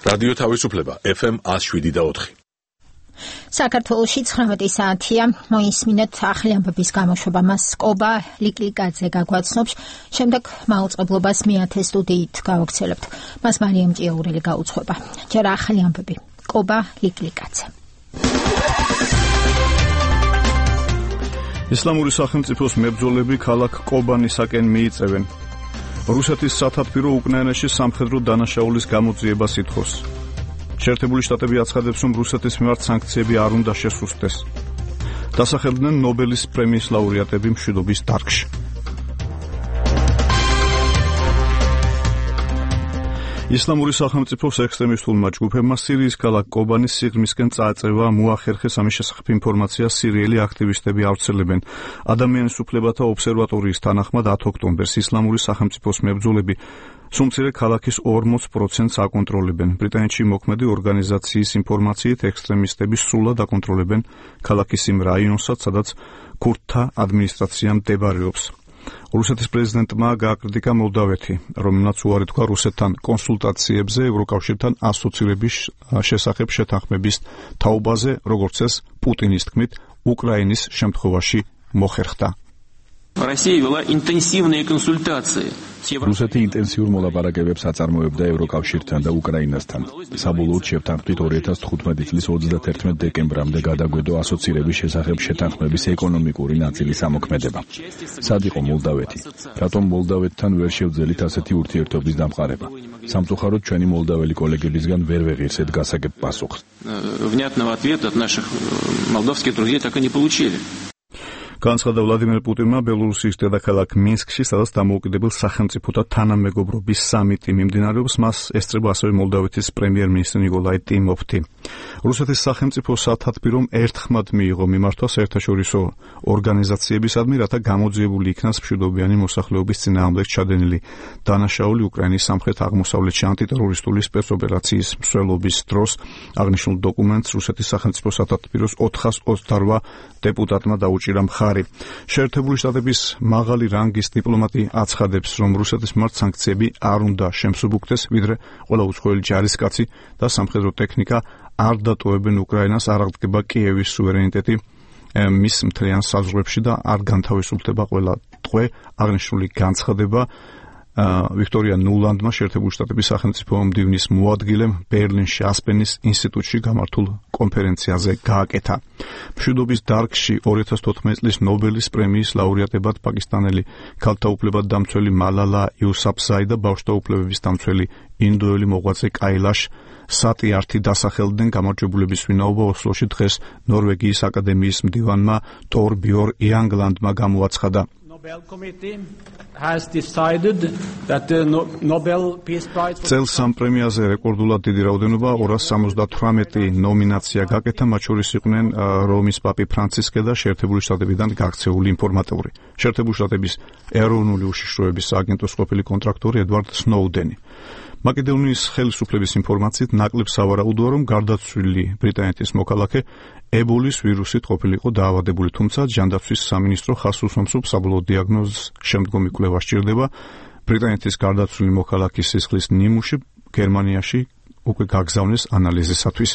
რადიო თავისუფლება FM 107.4. საქართველოში 19 საათია მოისმინეთ ახალი ამბების გამოშვება. მას კობა ლიკლიკაძე გაგვაცნობს, შემდეგ მაუწყებლობას მეათე სტუდიით გავაგრძელებთ. მას მარიამ ჭიაურელი გაუძღვება. ჯერ ახალი ამბები. კობა ლიკლიკაძე. ისლამური სახელმწიფოს მებრძოლები ქალაქ კობანისაკენ მიიწევენ. რუსეთის სათათბირო უკრაინაში სამხედრო დანაშაულის გამოძიებას ითხოვს. შეერთებული შტატები აცხადებს, რომ რუსეთის მიმართ სანქციები არ უნდა შესუსტდეს. დასახელდნენ ნობელის პრემიის ლაურეატები მშვიდობის დარგში. ისლამური სახელმწიფოს ექსტრემისტულმა ჯგუფებმა სირიის ქალაქ კობანის სიღრმისკენ წააწევა მოახერხეს. ამის შესახებ ინფორმაციას სირიელი აქტივისტები ავრცელებენ. ადამიანის უფლებათა ობსერვატორიის თანახმად 10 ოქტომბერს ისლამური სახელმწიფოს მებრძოლები სუმცირე ქალაქის 40%-ს აკონტროლებენ. ბრიტანეთში მოქმედი ორგანიზაციის ინფორმაციით ექსტრემისტები სრულად აკონტროლებენ ქალაქის იმ რაიონსაც, სადაც ქურდთა ადმინისტრაცია მდებარეობს. რუსეთის პრეზიდენტმა გააკრიტიკა მოლდავეთი, რომელმაც უარი თქვა რუსეთთან კონსულტაციებზე ევროკავშირთან ასოცირების შესახებ შეთანხმების თაობაზე, როგორც ეს პუტინის თქმით, უკრაინის შემთხვევაში მოხერხდა. Россия вела интенсивные консультации. რუსეთი ინტენსიურ მოლაპარაკებებს აწარმოებდა ევროკავშირთან და უკრაინასთან. საბოლოოდ შეთანხმდით 2015 წლის 31 დეკემბრამდე გადაგვედო ასოცირების შესახებ შეთანხმების ეკონომიკური ნაწილის ამოქმედება. სად იყო მოლდავეთი? რატომ მოლდავეთთან ვერ შევძელით ასეთი ურთიერთობის დამყარება? სამწუხაროდ ჩვენი მოლდაველი კოლეგებისგან ვერ ვეღირსეთ გასაგებ პასუხს. Внятного ответа от наших молдавских друзей так и не получили. განცხადა ვლადიმერ პუტინმა ბელორუსიის დედაქალაქ მინსკში, სადაც დამოუკიდებელ სახელმწიფოთა თანამეგობრობის სამიტი მიმდინარეობს. მას ესწრება ასევე მოლდავეთის პრემიერ-მინისტრი ნიკოლაი ტიმოფთი. რუსეთის სახელმწიფო სათათბირომ ერთხმად მიიღო მიმართვა საერთაშორისო ორგანიზაციებისადმი, რათა გამოძიებული იქნას მშვიდობიანი მოსახლეობის წინააღმდეგ ჩადენილი დანაშაული უკრაინის სამხრეთ-აღმოსავლეთში ანტიტერორისტული სპეცოპერაციის მსვლელობის დროს. აღნიშნულ დოკუმენტს რუსეთის სახელმწიფო სათათბიროს 428 დეპუტატმა დაუჭირა მხარი. შეერთებული შტატების მაღალი რანგის დიპლომატი აცხადებს, რომ რუსეთის მიმართ სანქციები არ უნდა შემსუბუქდეს, ვიდრე ყველა უცხოელი ჯარისკაცი და სამხედრო ტექნიკა არ დატოვებენ უკრაინას, არ აღდგება კიევის სუვერენიტეტი მის მთლიან საზღვრებში და არ განთავისუფლდება ყველა ტყვე. აღნიშნული განცხადება ვიქტორია ნულანდმა შეერთებული შტატების სახელმწიფო მდივნის მოადგილემ ბერლინში ასპენის ინსტიტუტში გამართულ კონფერენციაზე გააკეთა. მშვიდობის დარგში 2014 წლის ნობელის პრემიის ლაურეატებად პაკისტანელი ქალთა უფლებად დამცველი მალალა იუსაფზაი და ბავშვთა უფლებების დამცველი ინდოელი მოღვაწე კაილაშ სატიართი დასახელდნენ. გამარჯვებულების ვინაობა ოსლოში დღეს ნორვეგიის აკადემიის მდივანმა თორ ბიორ იანგლანდმა გამოაცხადა. წელს ამ პრემიაზე რეკორდულად დიდი რაოდენობა 278 ნომინაცია გაკეთა, მათ შორის იყვნენ რომის პაპი ფრანცისკე და შეერთებული შტატებიდან გაქცეული ინფორმატორი. შეერთებული შტატების ეროვნული უშიშროების სააგენტოს ყოფილი კონტრაქტორი ედვარდ სნოუდენი. მაკედონიის ხელისუფლების ინფორმაციით ნაკლებ სავარაუდოა, რომ გარდაცვლილი ბრიტანეთის მოქალაქე ებოლის ვირუსით ყოფილიყო დაავადებული, თუმცა ჯანდაცვის სამინისტრო ხაზს უსვამს, რომ საბოლოო დიაგნოზის შემდგომი კვლევა სჭირდება. ბრიტანეთის გარდაცვლილი მოქალაქის სისხლის ნიმუში გერმანიაში უკვე გაგზავნეს ანალიზისათვის.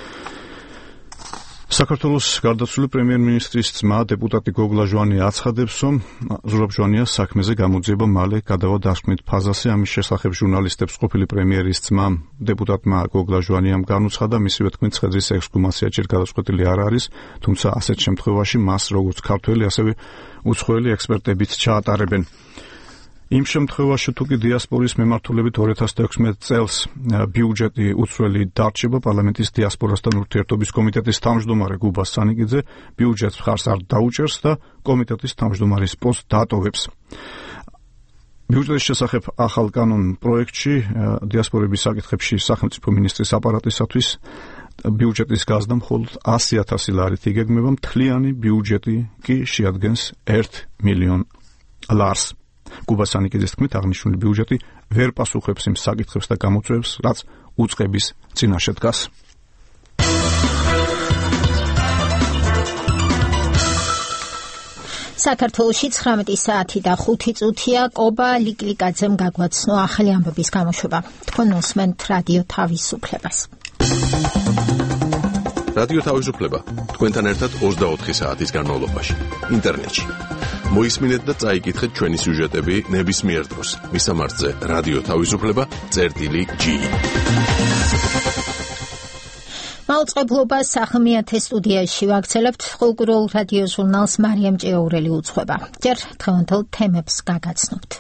საქართველოს გარდაცვლილი პრემიერ-მინისტრის ძმა დეპუტატი გოგლა ჟვანია აცხადებს, რომ ზურაბ ჟვანიას საქმეზე გამოძიება მალე გადავა დასკვნით ფაზაზე. ამის შესახებ ჟურნალისტებს ყოფილი პრემიერის ძმა დეპუტატმა გოგლა ჟვანიამ განუცხადა, მისივე თქმით ცხედრის ექსჰუმაცია ჯერ გადაწყვეტილი არ არის, თუმცა ასეთ შემთხვევაში მას როგორც ქართველი, ასევე უცხოელი ექსპერტებიც ჩაატარებენ. იმ შემთხვევაში თუ კი დიასპორის მიმართულებით 2016 წელს ბიუჯეტი უცვლელი დარჩება, პარლამენტის დიასპორასთან ურთიერთობის კომიტეტის თავმჯდომარე გუბა სანიკიძე ბიუჯეტს მხარს არ დაუჭერს და კომიტეტის თავმჯდომარის პოსტს დატოვებს. ბიუჯეტის შესახებ ახალ კანონ პროექტში დიასპორების საკითხებში სახელმწიფო მინისტრის აპარატისათვის ბიუჯეტის გაზრდა მხოლოდ 100,000 ლარით იგეგმება, მთლიანი ბიუჯეტი კი შეადგენს 1 მილიონ ლარს. გუბა სანიკიძის თქმით, აღნიშნული ბიუჯეტი ვერ პასუხებს იმ საკითხებს და გამოწვევებს, რაც უწყების წინაშე დგას. საქართველოში 19 საათი და 5 წუთია. კობა ლიკლიკაძემ გაგვაცნო ახალი ამბების გამოშვება. თქვენ უსმენთ რადიო თავისუფლებას. რადიო თავისუფლება თქვენთან ერთად 24 საათის განმავლობაში ინტერნეტში. მოისმინეთ და წაიკითხეთ ჩვენი სიუჟეტები ნებისმიერ დროს. მისამართზე რადიო თავისუფლება.g. მაუწყებლობას ახმიათე სტუდიაში ვაგრძელებთ. ყურულ რადიო ჟურნალს მარიამ ჭიაურელი უძღვება. ჯერ დღევანდელ თემებს გაგაცნობთ.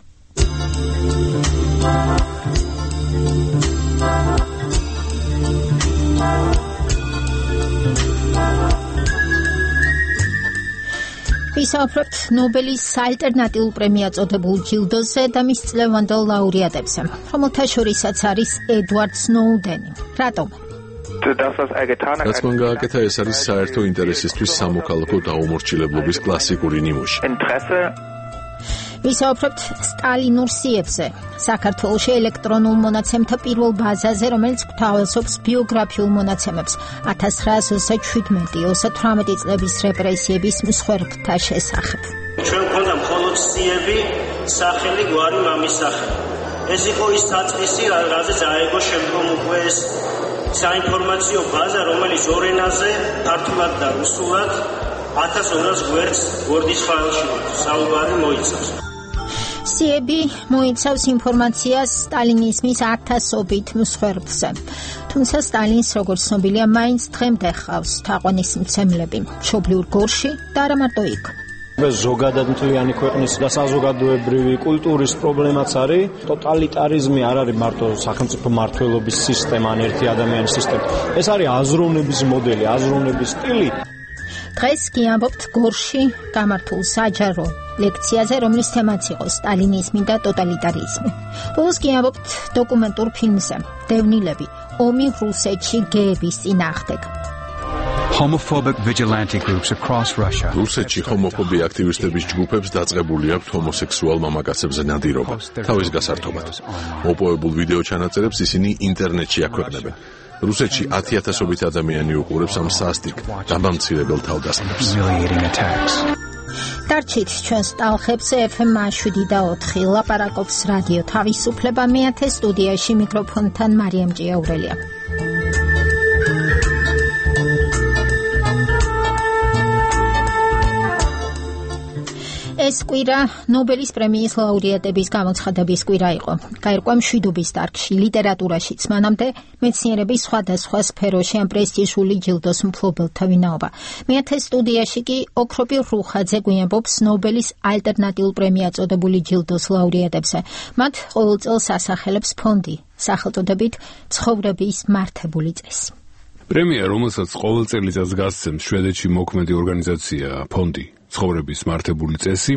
ვისაუბრებთ ნობელის ალტერნატიულ პრემიას წოდებულ ჯილდოზე და მის წლევანდელ ლაურეატებზე, რომელთა შორისაც არის ედვარდ სნოუდენი. რატომ? რაც მან გააკეთა, ეს არის საერთო ინტერესისთვის სამოქალაქო დაუმორჩილებლობის კლასიკური ნიმუში. ვისაუბრებთ სტალინურ სიებზე, საქართველოში ელექტრონულ მონაცემთა პირველ ბაზაზე, რომელიც გვთავაზობს ბიოგრაფიულ მონაცემებს 1917-18 წლების რეპრესიების მსხვერპლთა შესახებ. ჩვენ გვქონდა მხოლოდ სიები, სახელი, გვარი, მამის სახელი. ეს იყო ის საწყისი, რაზეც აიგო შემდგომ უკვე ეს საინფორმაციო ბაზა, რომელიც ორ ენაზე, ქართულად და რუსულად 1200 გვერდს ვორდის ფაილში საუბარი მოიცავს. სიები მოიცავს ინფორმაციას სტალინიზმის 1000-ობით მსხვერპლზე. თუმცა სტალინს, როგორც ცნობილია, მაინც დღემდე ჰყავს თაყვანისმცემლები მშობლიურ გორში და არა მარტო იქ. ზოგადად მთლიანი ქვეყნის და საზოგადოებრივი კულტურის პრობლემაც არის. ტოტალიტარიზმი არ არის მარტო სახელმწიფო მმართველობის სისტემა, ან ერთი ადამიანის სისტემა. ეს არის აზროვნების მოდელი, აზროვნების სტილი. დღეს კი ამბობთ გორში გამართულ საჯარო ლექციაზე, რომლის თემაც იყო სტალინიზმი და ტოტალიტარიზმი. ბოლოს კი ამბობთ დოკუმენტურ ფილმზე დევნილები ომი რუსეთში გეების წინააღმდეგ. Homophobic vigilante groups across Russia. რუსეთში ჰომოფობი აქტივისტების ჯგუფებს დაწყებული აქვთ ჰომოსექსუალ მამაკაცებზე ნადირობა თავის გასართობად. მოპოვებულ ვიდეო ჩანაწერებს ისინი ინტერნეტში აქვეყნებენ. რუსეთში 10,000-ობით ადამიანი უყურებს ამ სასტიკ დამამცირებელ თავდასხმებს. დარჩით ჩვენს ტალხებზე FM 7 ლაპარაკობს რადიო თავისუფლება. მეათე სტუდიაში მიკროფონთან მარიამ ჭიაურელია. ეს კვირა ნობელის პრემიის ლაურეატების გამოცხადების კვირა იყო. გაირკვა მშვიდობის დარგში, ლიტერატურაშიც მანამდე მეცნიერების სხვადასხვა სფეროში ამ პრესტიჟული ჯილდოს მფლობელთა ვინაობა. მეათე სტუდიაში კი ოქროპი რუხაძე გვიამბობს ნობელის ალტერნატიულ პრემიას წოდებული ჯილდოს ლაურეატებზე. მათ ყოველ წელს ასახელებს ფონდი, სახელწოდებით ცხოვრების მართებული წესი. პრემია, რომელსაც ყოველ წელიწადს გასცემს შვედეთში მოქმედი ორგანიზაცია ფონდი ცხოვრების მართებული წესი,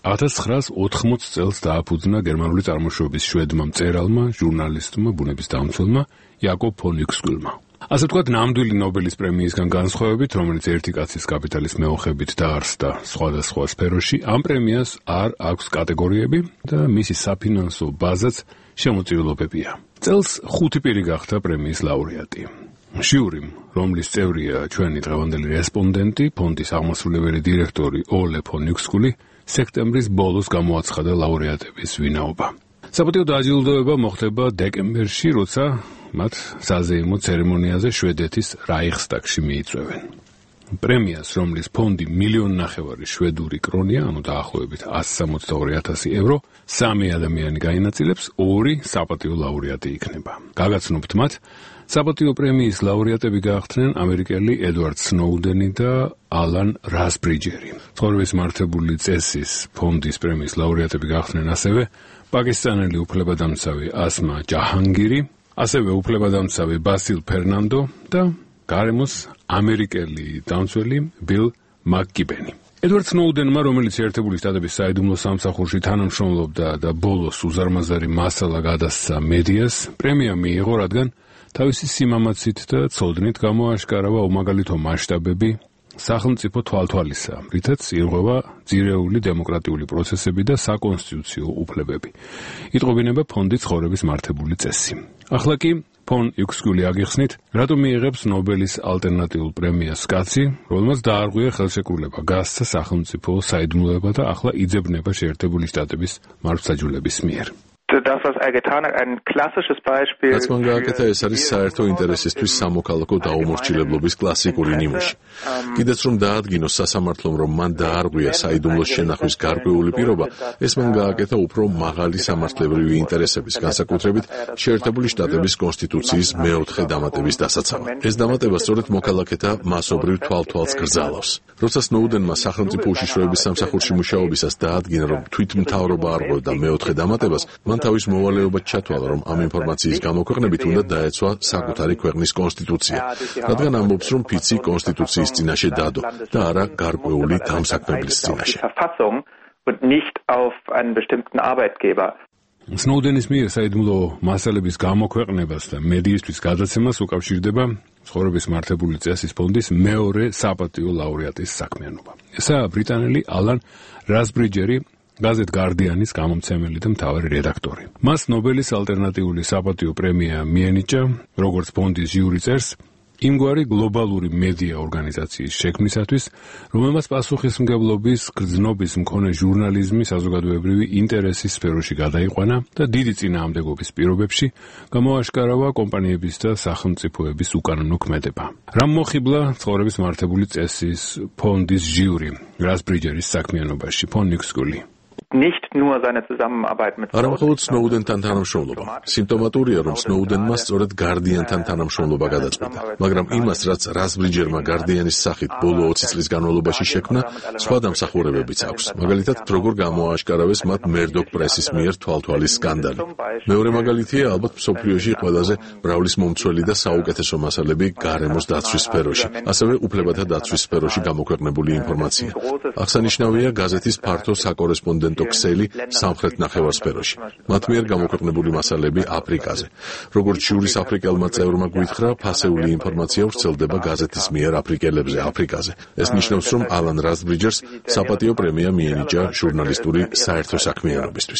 1980 წელს დააფუძნა გერმანული წარმოშობის შვედმა მწერალმა, ჟურნალისტმა, ბუნების დამცველმა იაკობ ფონ იუქსკულმა. ასე ვთქვათ, ნამდვილი ნობელის პრემიისგან განსხვავებით, რომელიც ერთი კაცის კაპიტალის მეოხებით დაარსდა სხვადასხვა სფეროში, ამ პრემიას არ აქვს კატეგორიები და მისი საფინანსო ბაზაც შემოწირულობებია. წელს 5 პირი გახდა პრემიის ლაურეატი. ჟიურიმ, რომლის წევრია ჩვენი დღევანდელი რესპონდენტი, ფონდის აღმასრულებელი დირექტორი ოლე ფონ იუქსკული, სექტემბრის ბოლოს გამოაცხადა ლაურეატების ვინაობა. საპატიო დაჯილდოება მოხდება დეკემბერში, როცა მათ საზეიმო ცერემონიაზე შვედეთის რაიხსტაგში მიიწვევენ. პრემიას, რომლის ფონდი 1,5 მილიონი შვედური კრონია, ანუ დაახლოებით 162,000 евро, 3 ადამიანი გაინაწილებს, 2 საპატიო ლაურეატი იქნება. გაგაცნობთ მათ, საპატიო პრემიის ლაურეატები გაახდნენ ამერიკელი ედვარდ სნოუდენი და ალან რასბრიჯერი. ცხოვრების მართებული წესის ფონდის პრემიის ლაურეატები გაახდნენ ასევე პაკისტანელი უფლებადამცავი ასმა ჯაჰანგირი, ასევე უფლებადამცავი ბასილ ფერნანდო და გარემოს ამერიკელი დამცველი ბილ მაკკიბენი. ედვარდ სნოუდენმა, რომელიც ერთებული შტატების საიდუმლო სამსახურში თანამშრომლობდა და ბოლოს უზარმაზარი მასალა გადასცა მედიას, პრემია მიიღო, რადგან თავისი სიმამაცით და ცოდნით გამოაშკარავა უმაგალითო მასშტაბები სახელმწიფო თვალთვალისა, რითაც ირღვევა ძირეული დემოკრატიული პროცესები და საკონსტიტუციო უფლებები. იტყობინება ფონდის ცხოვრების მართებული წესი. ახლა კი ფონ იუქსკული აგიხსნით, რატომ მიიღებს ნობელის ალტერნატიულ პრემიას კაცი, რომელმაც დაარღვია ხელშეკრულება, გასცა სახელმწიფო საიდუმლოება და ახლა იძებნება შეერთებული შტატების მართლმსაჯულების მიერ. Das, was er getan hat, ein klassisches Beispiel. რაც მან გააკეთა, ეს არის საერთო ინტერესისთვის სამოქალაქო დაუმორჩილებლობის კლასიკური ნიმუში. კიდეც რომ დაადგინოს სასამართლომ, რომ მან დაარღვია საიდუმლოს შენახვის გარკვეული პირობა, ეს მან გააკეთა უფრო მაღალი სამართლებრივი ინტერესების, განსაკუთრებით შეერთებული შტატების კონსტიტუციის მეოთხე დამატების დასაცავად. ეს დამატება სწორედ მოქალაქეთა მასობრივ თვალთვალს გრძალავს. როცა სნოუდენმა სახელმწიფო უშიშროების სამსახურში მუშაობისას დაადგინა, რომ თვითმთავრობა არღვევდა მეოთხე დამატებას, მან თავის მოვალეობა ჩათვალა, რომ ამ ინფორმაციის გამოქვეყნებით უნდა დაეცვა საკუთარი ქვეყნის კონსტიტუცია, რადგან ამბობს, რომ ფიცი კონსტიტუციის წინაშე დადო და არა გარკვეული დამსაქმებლის წინაშე. სნოუდენის მიერ საიდუმლო მასალების გამოქვეყნებას და მედიისთვის გადაცემას უკავშირდება ცხოვრების მართებული წესის ფონდის მეორე საპატიო ლაურეატის საქმიანობა. ესაა ბრიტანელი ალან რასბრიჯერი, გაზეთ გარდიანის გამომცემელი და მთავარი რედაქტორი. მას ნობელის ალტერნატიული საპატიო პრემია მიენიჭა, როგორც ფონდის ჟიური წერს, იმგვარი გლობალური მედია ორგანიზაციის შექმნისათვის, რომელმაც პასუხისმგებლობის, გრძნობის მქონე ჟურნალიზმი საზოგადოებრივი ინტერესის სფეროში გადაიყვანა და დიდი წინააღმდეგობის პირობებში გამოაშკარავა კომპანიების და სახელმწიფოების უკანონო ქმედება. რამ მოხიბლა ცხოვრების მართებული წესის ფონდის ჟიური რასბრიჯერის საქმიანობაში, ფონ იუქსკული. Nicht nur seine Zusammenarbeit mit არა მხოლოდ სნოუდენთან თანამშრომლობა. სიმპტომატურია, რომ სნოუდენმა სწორედ გარდიანთან თანამშრომლობა გადაწყვიტა, მაგრამ იმას, რაც რასბრიჯერმა გარდიანის სახით ბოლო 20 წლის განმავლობაში შექმნა, სხვა დამსახურებებიც აქვს. მაგალითად, როგორ გამოააშკარავეს მათ მერდოკ პრესის მიერ თვალთვალის სკანდალი. მეორე მაგალითია ალბათ მსოფლიოში ყველაზე მრავლის მომცველი და საუკეთესო მასალები გარემოს დაცვის სფეროში, ასევე უფლებათა დაცვის სფეროში გამოქვეყნებული ინფორმაცია. აღსანიშნავია გაზეთის ფართო საკორესპონდენტო ქსელი სამხრეთ ნახევარსფეროში. მათ მიერ გამოქვეყნებული მასალები აფრიკაზე. როგორც ჟურის აფრიკელმა წევრმა გვითხრა, ფასეული ინფორმაცია ვრცელდება გაზეთის მიერ აფრიკელებზე აფრიკაზე. ეს ნიშნავს, რომ ალან რასბრიჯერს საპატიო პრემია მიენიჭა ჟურნალისტური საერთო საქმიანობისთვის.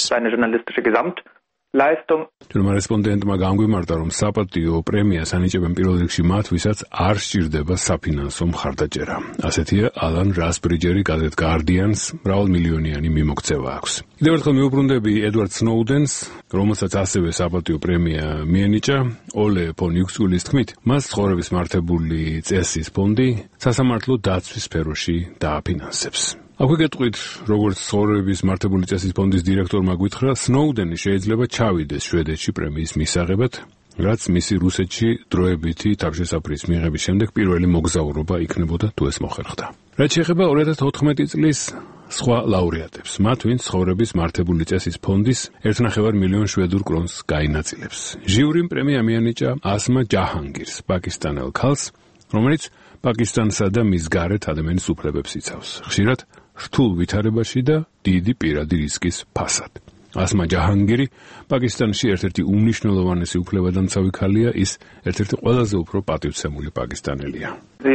თუმცა რესპონდენტმა განგვიმარტა, რომ საპატიო პრემიას ანიჭებენ პირველ რიგში მათ, ვისაც არ სჭირდება საფინანსო მხარდაჭერა. ასეთია ალან რასბრიჯერი გაზეთ გარდიანს მრავალმილიონიანი მიმოქცევა აქვს. კიდევ ერთხელ მიუბრუნდები ედვარდ სნოუდენს, რომელსაც ასევე საპატიო პრემია მიენიჭა, ოლე ფონ იუქსკულის თქმით, მას ცხოვრების მართებული წესის ფონდი სასამართლო დაცვის სფეროში დააფინანსებს. აქვე გეტყვით, როგორც ცხოვრების მართებული წესის ფონდის დირექტორმა გვითხრა, სნოუდენი შეიძლება ჩავიდეს შვედეთში პრემიის მისაღებად, რაც მისი რუსეთში დროებითი თავშესაფრის მიღების შემდეგ პირველი მოგზაურობა იქნებოდა თუ ეს მოხერხდა. რაც შეეხება 2014 წლის სხვა ლაურეატებს, მათ ვინც ცხოვრების მართებული წესის ფონდის 1,5 მილიონ შვედურ კრონს გაინაწილებს. ჟიურიმ პრემია მიენიჭა ასმა ჯაჰანგირს, პაკისტანელ ქალს, რომელიც პაკისტანსა და მის გარეთ ადამიანის უფლებებს იცავს. ხშირად რთულ ვითარებაში და დიდი პირადი რისკის ფასად. ასმა ჯაჰანგირი პაკისტანში ერთ-ერთი უმნიშვნელოვანესი უფლებადამცავი ქალია, ის ერთ-ერთი ყველაზე უფრო პატივცემული პაკისტანელია.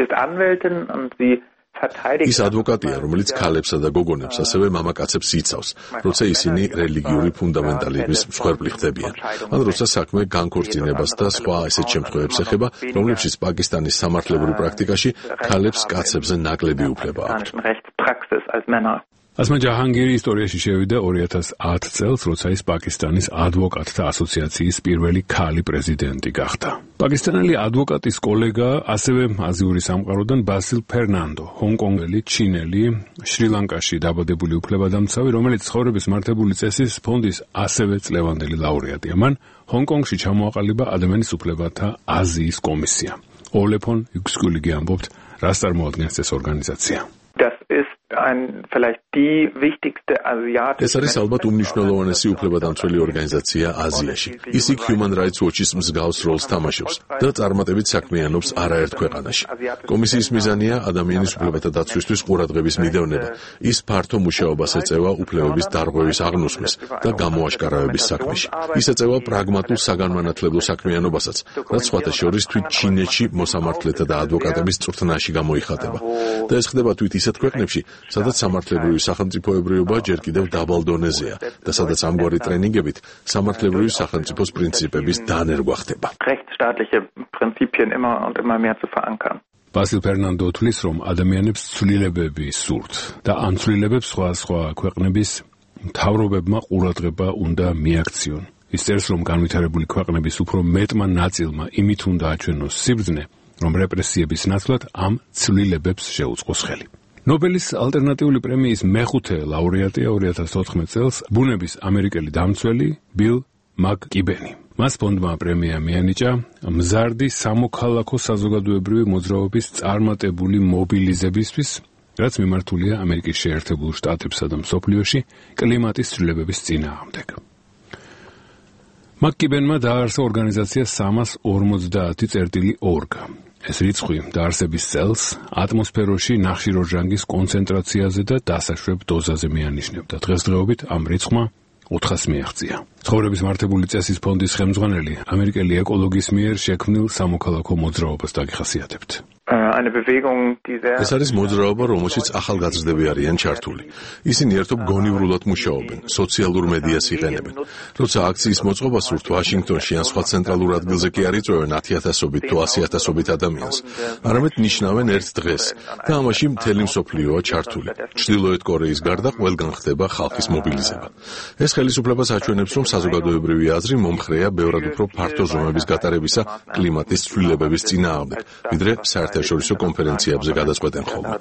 ის ადვოკატია, რომელიც ქალებსა და გოგონებს, ასევე მამაკაცებს იცავს, როცა ისინი რელიგიური ფუნდამენტალიზმის მსხვერპლი ხდებიან, ან როცა საქმე განქორწინებას და სხვა ესეთ შემთხვევებს ეხება, რომლებშიც პაკისტანის სამართლებრივ პრაქტიკაში ქალებს კაცებზე ნაკლები უფლება აქვთ. ასმა ჯაჰანგირი ისტორიაში შევიდა 2010 წელს, როცა ის პაკისტანის ადვოკატთა ასოციაციის პირველი ქალი პრეზიდენტი გახდა. პაკისტანელი ადვოკატის კოლეგა, ასევე აზიური სამყაროდან ბასილ ფერნანდო, ჰონკონგელი, ჩინელი, შრი-ლანკაში დაბადებული უფლებადამცავი, რომელიც ცხოვრების მართებული წესის ფონდის ასევე წლევანდელი ლაურეატია. მან ჰონკონგში ჩამოაყალიბა ადამიანის უფლებათა აზიის კომისია. ოლე ფონ იუქსკული ამბობთ, რას წარმოადგენს ეს ორგანიზაცია. ეს არის ალბათ უმნიშვნელოვანესი უფლებადამცველი ორგანიზაცია აზიაში. ის იქ Human Rights Watch-ის მსგავს როლს თამაშობს და წარმატებით საქმიანობს არაერთ ქვეყანაში. კომისიის მიზანია ადამიანის უფლებათა დაცვისთვის ყურადღების მიდევნება. ის ფართო მუშაობას ეწევა უფლებების დარღვევის აღნუსხმის და გამოაშკარავების საქმეში. ის ეწევა პრაგმატულ საგანმანათლებლო საქმიანობასაც, რაც სხვათა შორის თვით ჩინეთში მოსამართლეთა და ადვოკატების წვრთნაში გამოიხატება. და ეს ხდება თვით ისეთ ქვეყნებში, სადაც სამართლებრივი სახელმწიფოებრიობა ჯერ კიდევ დაბალ დონეზეა და სადაც ამგვარი ტრენინგებით სამართლებრივი სახელმწიფოს პრინციპების დანერგვა ხდება. Rechtsstaatliche Prinzipien immer und immer mehr zu verankern. ბასილ ფერნანდო თვლის, რომ ადამიანებს ცვლილებები სურთ და ამ ცვლილებებს სხვა ქვეყნების მთავრობებმა ყურადღება უნდა მიაქციონ. ის წერს, რომ განვითარებული ქვეყნების უფრო მეტმა ნაწილმა იმით უნდა აჩვენოს სიბრძნე, რომ რეპრესიების ნაცვლად ამ ცვლილებებს შეუწყოს ხელი. ნობელის ალტერნატიული პრემიის მეხუთე ლაურეატია 2014 წელს ბუნების ამერიკელი დამცველი ბილ მაკ-კიბენი. მას ფონდმა პრემია მიანიჭა მზარდი სამოქალაქო საზოგადოებრივი მოძრაობის წარმატებული მობილიზებისთვის, რაც მიმართულია ამერიკის შეერთებულ შტატებსა და მსოფლიოში კლიმატის ცვლილებების წინააღმდეგ. მაკ-კიბენმა დააარსა ორგანიზაცია 350.org. ეს რიცხვი დაარსების წელს ატმოსფეროში ნახშირორჟანგის კონცენტრაციაზე და დასაშვებ დოზაზე მიანიშნებდა. დღესდღეობით ამ რიცხვმა 400 მიაღწია. ცხოვრების მართებული წესის ფონდის ხელმძღვანელი ამერიკელი ეკოლოგის მიერ შექმნილ სამოქალაქო მოძრაობას დაგიხასიათებთ. ეს არის მოძრაობა, რომელშიც ახალგაზრდები არიან ჩართული. ისინი ერთობ გონივრულად მუშაობენ, სოციალურ მედიას იყენებენ. როცა აქციის მოწყობა სურთ ვაშინგტონში ან სხვა ცენტრალურ ადგილზე კი არ იწვევენ 10,000-ობით თუ 100,000-ობით ადამიანს, არამედ ნიშნავენ ერთ დღეს და ამაში მთელი მსოფლიოა ჩართული. ჩრდილოეთ კორეის გარდა ყველგან ხდება ხალხის მობილიზება. ეს ხელისუფლებას აჩვენებს, რომ საზოგადოებრივი აზრი მომხრეა ბევრად უფრო ფართო ზომების გატარებისა კლიმატის ცვლილებების წინააღმდეგ, ვიდრე საერთაშორისო კონფერენციებზე გადაწყვეტენ ხოლმე.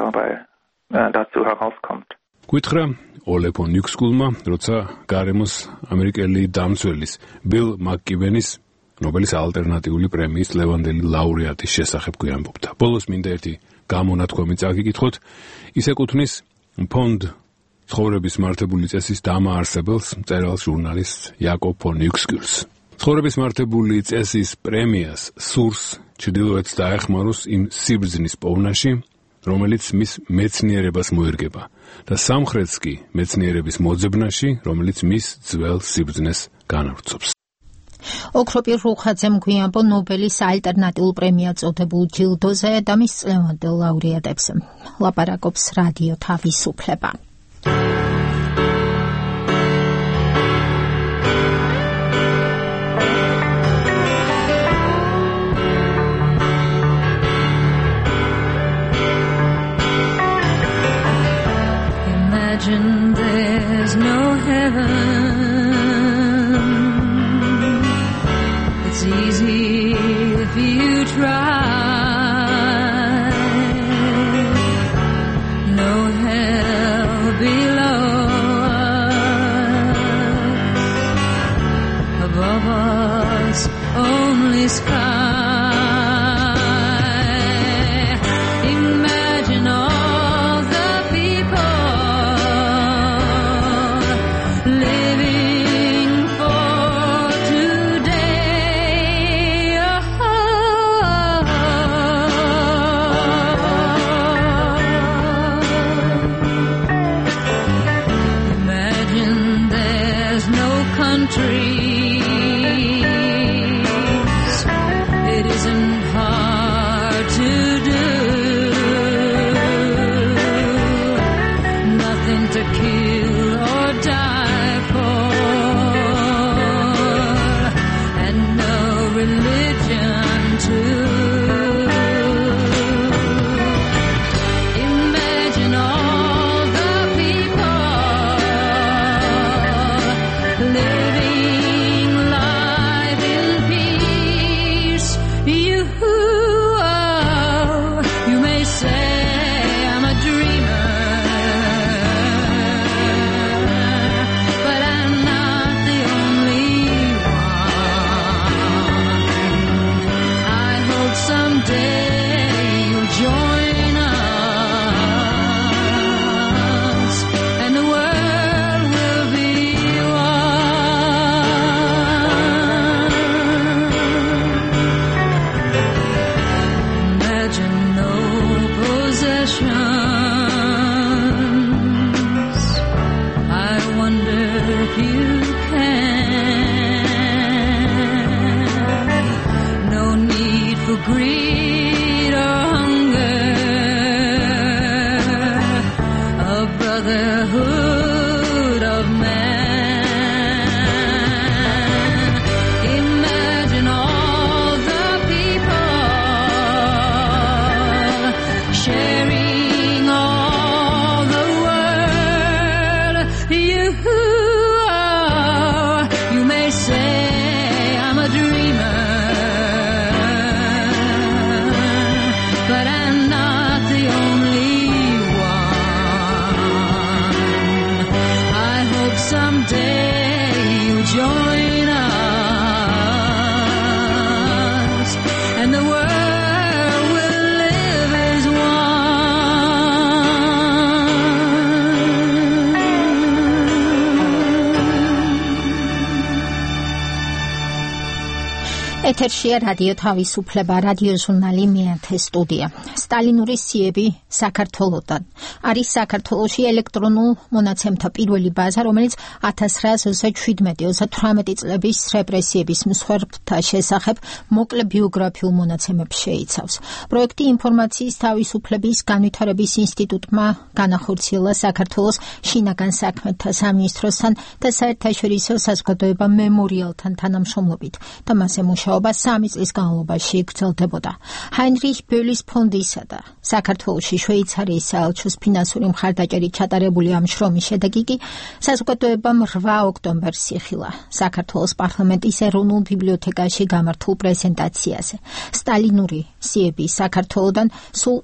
გითხრა ოლეფო ნიუქსკულმა, როცა გარემოს ამერიკელი დამცველის ბილ მაკ-კიბენის ნობელის ალტერნატიული პრემიის ლევანდელი ლაურეატის შესახებ გვიამბობდა. ბოლოს მინდა ერთი გამონათქვამი წაგიკითხოთ. ის ეკუთვნის ფონდ ცხოვრების მართებული წესის დამაარსებელს, მწერალ ჟურნალისტ იაკობ ფონ ნიუქსკულს. ცხოვრების მართებული წესის პრემიას სურს ჩრდილოეთს დაეხმაროს იმ სიბრძნის პოვნაში, რომელიც მის მეცნიერებას მოერგება და სამხრეთს კი მეცნიერების მოძებნაში, რომელიც მის ძველ სიბრძნეს განავრცობს. ოქროპირ რუხაძემ გვიამბო ნობელის ალტერნატიულ პრემიას წოდებულ ჯილდოზე და მის წლევანდელ ლაურეატებს. ლაპარაკობს რადიო თავისუფლება. Imagine there's no heaven. It's easy if you try. No hell below us. Above us, only sky. Imagine all the people living for today. Imagine there's no countries. It isn't hard to do. Nothing to kill or die for, and no religion too. Imagine all the people living life in peace. You may say I'm a dreamer, but I'm not the only one. I hope someday you'll join us, and the world will be one. Imagine no possessions. I wonder if you can. No need for greed or hunger. You may say I'm a dreamer, but I'm not the only one. I hope someday you'll join us, and the world will live as one. ეთერშია რადიო თავისუფლება, რადიო ჟურნალი მეათე სტუდია. სტალინური სიები საქართველოდან. არის საქართველოში ელექტრონულ მონაცემთა პირველი ბაზა, რომელიც 1927-38 წლების რეპრესიების მსხვერპლთა შესახებ მოკლე ბიოგრაფიულ მონაცემებს შეიცავს. პროექტი ინფორმაციის თავისუფლების განვითარების ინსტიტუტმა განახორციელა საქართველოს შინაგან საქმეთა სამინისტროსთან და საერთაშორისო საზოგადოება მემორიალთან თანამშრომლობით და მასზე მუშაობა 3 წლის განმავლობაში გრძელდებოდა. ჰაინრიხ ბოლის ფონდისა და საქართველოში შვეიცარიის საელჩოს ფინანსური მხარდაჭერით ჩატარებული ამ შრომის შედეგი კი საზოგადოებამ 8 ოქტომბერს იხილა საქართველოს პარლამენტის ეროვნულ ბიბლიოთეკაში გამართულ პრეზენტაციაზე. სტალინური სიები საქართველოდან სულ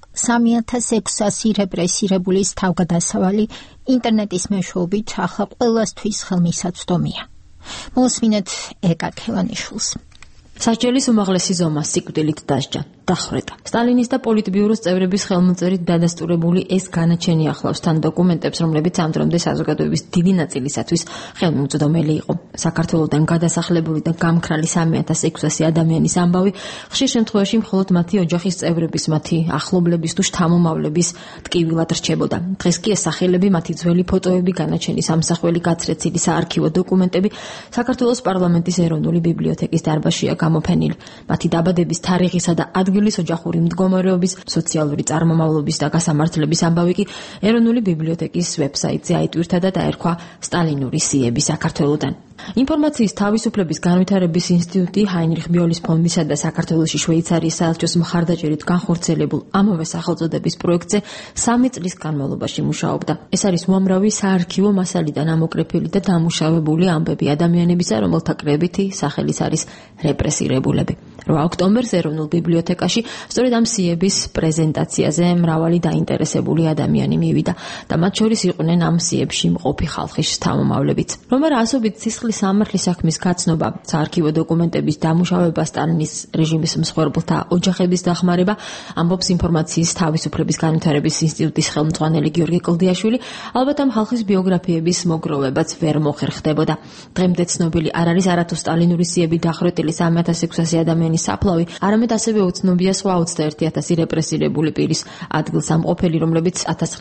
3600 რეპრესირებულის თავგადასავალი ინტერნეტის მეშვეობით ახლა ყველასთვის ხელმისაწვდომია. მოსმინეთ ეკა ქელანიშვილს. სასჯელის უმაღლესი ზომა სიკვდილით დასჯა, დახვრეტა. სტალინის და პოლიტბიუროს წევრების ხელმოწერით დადასტურებული ეს განაჩენი ახლავს თან დოკუმენტებს, რომლებიც ამ დრომდე საზოგადოების დიდი ნაწილისათვის ხელმიუწვდომელი იყო. საქართველოდან გადასახლებული და გამქრალი 3600 ადამიანის ამბავი ხშირ შემთხვევაში მხოლოდ მათი ოჯახის წევრების, მათი ახლობლების თუ შთამომავლების ტკივილად რჩებოდა. დღეს კი ეს სახელები, მათი ძველი ფოტოები, განაჩენის ამსახველი გაცრეცილი საარქივო დოკუმენტები საქართველოს პარლამენტის ეროვნული ბიბლიოთეკის დარბაზშია გამოფენილი. მათი დაბადების თარიღისა და ადგილის ოჯახური მდგომარეობის, სოციალური წარმომავლობის და გასამართლების ამბავი კი ეროვნული ბიბლიოთეკის ვებსაიტზე აიტვირთა და დაერქვა სტალინური სიები საქართველოდან. ინფორმაციის თავისუფლების განვითარების ინსტიტუტი ჰაინრიხ ბიოლის ფონდისა და საქართველოში შვეიცარიის საელჩოს მხარდაჭერით განხორციელებულ ამავე სახელწოდების პროექტზე 3 წლის განმავლობაში მუშაობდა. ეს არის უამრავი საარქივო მასალიდან ამოკრეფილი და დამუშავებული ამბები ადამიანებისა, რომელთა კრებითი სახელიც არის რეპრესირებულები. 8 ოქტომბერს ეროვნულ ბიბლიოთეკაში სწორედ ამ სიების პრეზენტაციაზე მრავალი დაინტერესებული ადამიანი მივიდა და მათ შორის იყვნენ ამ სიებში მყოფი ხალხის შთამომავლებიც. რომარა ასობით სისხლის სამართლის საქმის გაცნობა, საარქივო დოკუმენტების დამუშავება, სტალინის რეჟიმის მსხვერპლთა ოჯახების დახმარება, ამბობს ინფორმაციის თავისუფლების განვითარების ინსტიტუტის ხელმძღვანელი გიორგი კლდიაშვილი, ალბათ ამ ხალხის ბიოგრაფიების მოგროვებაც ვერ მოხერხდებოდა. დღემდე ცნობილი არ არის არათუ სტალინური სიები დახვრეტილი 3600 ადამიანის საფლავი, არამედ ასევე უცნობია სხვა 21000 რეპრესირებული პირის ადგილსამყოფელი, რომლებიც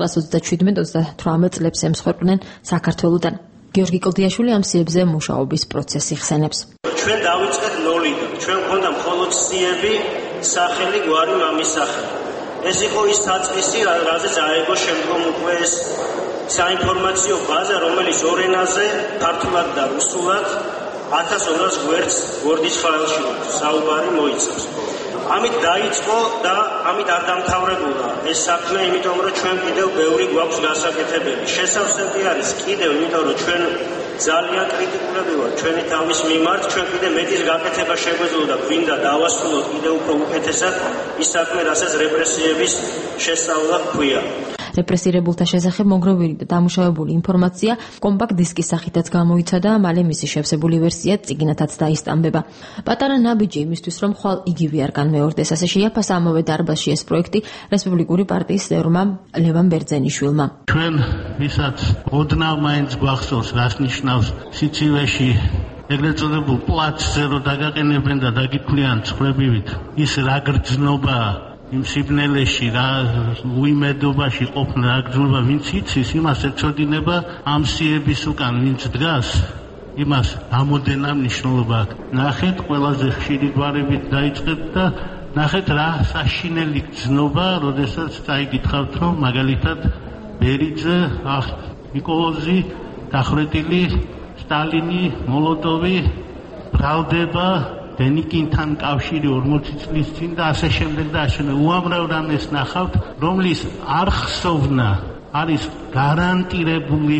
1927-38 წლებს ემსხვერპლნენ საქართველოდან. გიორგი კლდიაშვილი ამ სიებზე მუშაობის პროცესი ხსენებს. ჩვენ დავიწყეთ ნოლიდან. ჩვენ გვქონდა მხოლოდ სიები, სახელი, გვარი, მამის სახელი. ეს იყო ის საწყისი, რაზეც აეგო შემდგომ უკვე ეს საინფორმაციო ბაზა, რომელიც ორ ენაზე, ქართულად და რუსულად 1200 გვერდს ვორდის ფაილში საუბარი მოიცავს. ამით დაიწყო და ამით არ დამთავრებულა ეს საქმე, იმიტომ რომ ჩვენ კიდევ ბევრი გვაქვს გასაკეთებელი. შესაძლებელი არის კიდევ, იმიტომ რომ ჩვენ ძალიან კრიტიკულები ვართ ჩვენი თავის მიმართ, ჩვენ კიდევ მეტის გაკეთება შეგვეძლო და გვინდა დავასრულოთ კიდევ უფრო უკეთესად ის საქმე, რასაც რეპრესიების შესწავლა ჰქვია. რეპრესირებულთა შესახებ მოგროვილი და დამუშავებული ინფორმაცია კომპაქტ დისკის სახითაც გამოიცადა, მალე მისი შევსებული ვერსია წიგნათაც დაისტამბება. პატარა ნაბიჯი იმისთვის, რომ ხვალ იგივე არ განმეორდეს, ასე შეაფასა ამავე დარბაზში ეს პროექტი რესპუბლიკური პარტიის წევრმა ლევან ბერძენიშვილმა. ჩვენ ვისაც ოდნავ მაინც გვახსოვს, რას ნიშნავს სიცივეში ეგრეთ წოდებულ პლაცზე რო დაგაყენებენ და დაგიქმნიან ცხრებივით, ის რა გრძნობა იმ სიბნელეში, რა უიმედობაში ყოფნა, რა გრძნობა, ვინც იცის, იმას ეწოდინება ამ სიების უკან, ვინც დგას, იმას ამოდენა მნიშვნელობა აქვს. ნახეთ, ყველაზე ხშირი გვარებით დაიწყეთ და ნახეთ რა საშინელი გრძნობა, როდესაც წაიგითხავთ, რომ მაგალითად ბერიძე, ნიკოლოზი, დახვრეტილი, სტალინი, მოლოტოვი, ბრალდება, დენიკინთან კავშირი 40 წლის წინ და ასე შემდეგ და ასე უამრავ რამეს ნახავთ, რომლის არ ხსოვნა არის გარანტირებული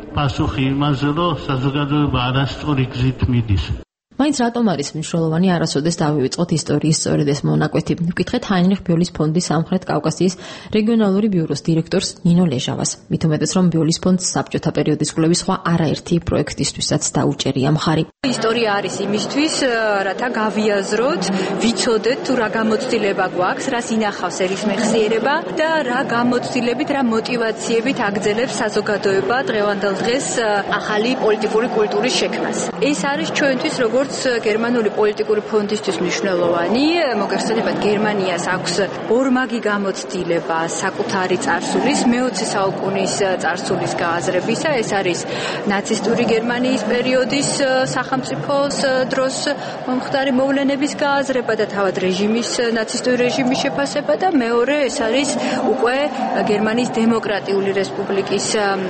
პასუხი იმაზე, რომ საზოგადოება არასწორი გზით მიდის. მაინც რატომ არის მნიშვნელოვანი არასოდეს დავივიწყოთ ისტორიის სწორედ ეს მონაკვეთი? ვკითხეთ ჰაინრიხ ბიოლის ფონდის სამხრეთ კავკასიის რეგიონალური ბიუროს დირექტორს ნინო ლეჟავას. მით უმეტეს რომ ბიოლის ფონდს საბჭოთა პერიოდის კვლევის სხვა არაერთი პროექტისთვისაც დაუჭერია მხარი. ისტორია არის იმისთვის, რათა გავიაზროთ, ვიცოდეთ თუ რა გამოცდილება გვაქვს, რას ინახავს ერისმეხსიერება და რა გამოცდილებით, რა მოტივაციებით აგრძელებს საზოგადოება დღევანდელ დღეს ახალი პოლიტიკური კულტურის შექმნას. ეს არის ჩვენთვის როგორც გერმანული პოლიტიკური ფონდისთვის მნიშვნელოვანი. მოგეხსენებათ, გერმანიას აქვს ორმაგი გამოცდილება საკუთარი წარსულის, მე-20 საუკუნის წარსულის გააზრებისა. ეს არის ნაცისტური გერმანიის პერიოდის სახელმწიფოს დროს მომხდარი მოვლენების გააზრება და თავად რეჟიმის, ნაცისტური რეჟიმის შეფასება და მეორე ეს არის უკვე გერმანიის დემოკრატიული რესპუბლიკის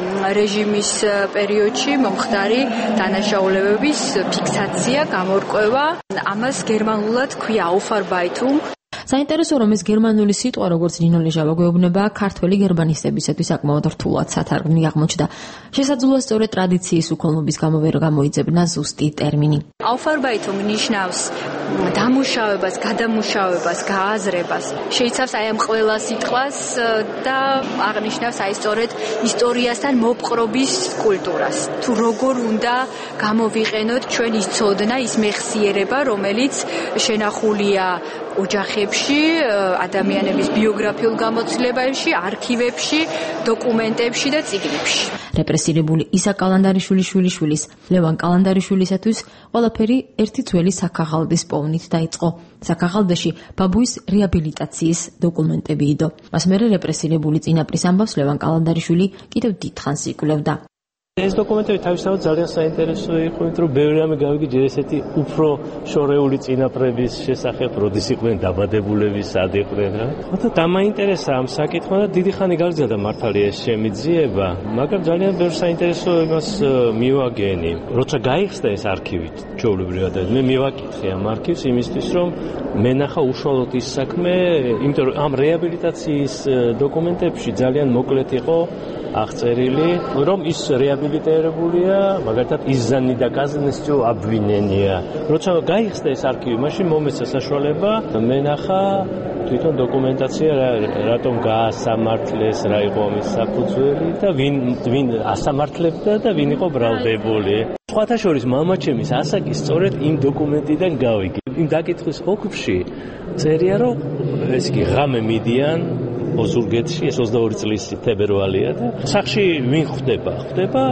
რეჟიმის პერიოდში მომხდარი დანაშაულებების ფიქსაცია, გამორკვევა. ამას გერმანულად ქვია Aufarbeitung. საინტერესო რომ ეს გერმანული სიტყვა, როგორც ნინო ლეჟავა გვეუბნება, ქართველი გერმანისტებისათვის საკმაოდ რთულად სათარგმნი აღმოჩნდა. შესაძლოა სწორედ ტრადიციის უქონლობის გამო ვერ გამოიძებნა ზუსტი ტერმინი. Aufarbeitung ნიშნავს დამუშავებას, გადამუშავებას, გააზრებას. შეიცავს აი ამ ყველა სიტყვას და აღნიშნავს აი სწორედ ისტორიასთან მოპყრობის კულტურას. თუ როგორ უნდა გამოვიყენოთ ჩვენ ის ცოდნა, ის მეხსიერება, რომელიც შენახულია ოჯახებში, ადამიანების ბიოგრაფიულ გამოცდილებებში, არქივებში, დოკუმენტებში და წიგნებში. რეპრესირებული ისა კალანდარიშვილის შვილიშვილის, ლევან კალანდარიშვილისათვის ყველაფერი ერთი ძველი საქაღალდის პოვნით დაიწყო. საქაღალდაში ბაბუის რეაბილიტაციის დოკუმენტები იდო. მას მერე რეპრესირებული წინაპრის ამბავს ლევან კალანდარიშვილი კიდევ დიდხანს იკვლევდა. ეს დოკუმენტები თავისთავად ძალიან საინტერესო იყო, იმიტომ რომ ბევრი რამე გავიგე ესეთი უფრო შორეული წინაპრების შესახებ, როდის იყვნენ დაბადებულები, სად იყვნენ რა. ხოთა დამაინტერესა ამ საკითხმა და დიდი ხანი გავზარდა მართალია ეს შემიძიება, მაგრამ ძალიან ბევრ საინტერესო იმას მივაგენი. როცა გაიხსნა ეს არქივი, ჩვეულებრივად მე მივაკითხე ამ არქივს იმისთვის, რომ მენახა უშუალოდ ის საქმე, იმიტომ რომ ამ რეაბილიტაციის დოკუმენტებში ძალიან მოკლედ იყო აღწერილი, რომ ის რეაბილიტირებულია, მაგალითად იზანი და კაზნესწო აბვინენია. როცა გაიხსნა ეს არქივი, მაშინ მომეცა საშუალება მენახა თვითონ დოკუმენტაცია რატომ გაასამართლეს, რა იყო ამის საფუძველი და ვინ ასამართლებდა და ვინ იყო ბრალდებული. სხვათა შორის მამაჩემის ასაკი სწორედ იმ დოკუმენტიდან გავიგე. იმ დაკითხვის ოკუპში წერია, რომ ეს კი ღამე მიდიან ოზურგეთში, ეს 22 წლის თებერვალია და სახში ვინ ხვდება? ხვდება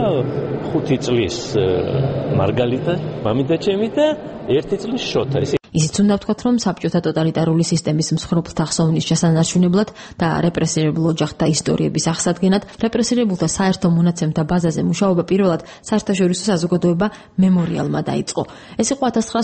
5 წლის მარგალიტა, მამიდაჩემი და 1 წლის შოთა. ისიც უნდა ვთქვათ, რომ საბჭოთა ტოტალიტარული სისტემის მსხვერპლთა ხსოვნის შესანარჩუნებლად და რეპრესირებულ ოჯახთა ისტორიების აღსადგენად რეპრესირებულთა საერთო მონაცემთა ბაზაზე მუშაობა პირველად საერთაშორისო საზოგადოება მემორიალმა დაიწყო. ეს იყო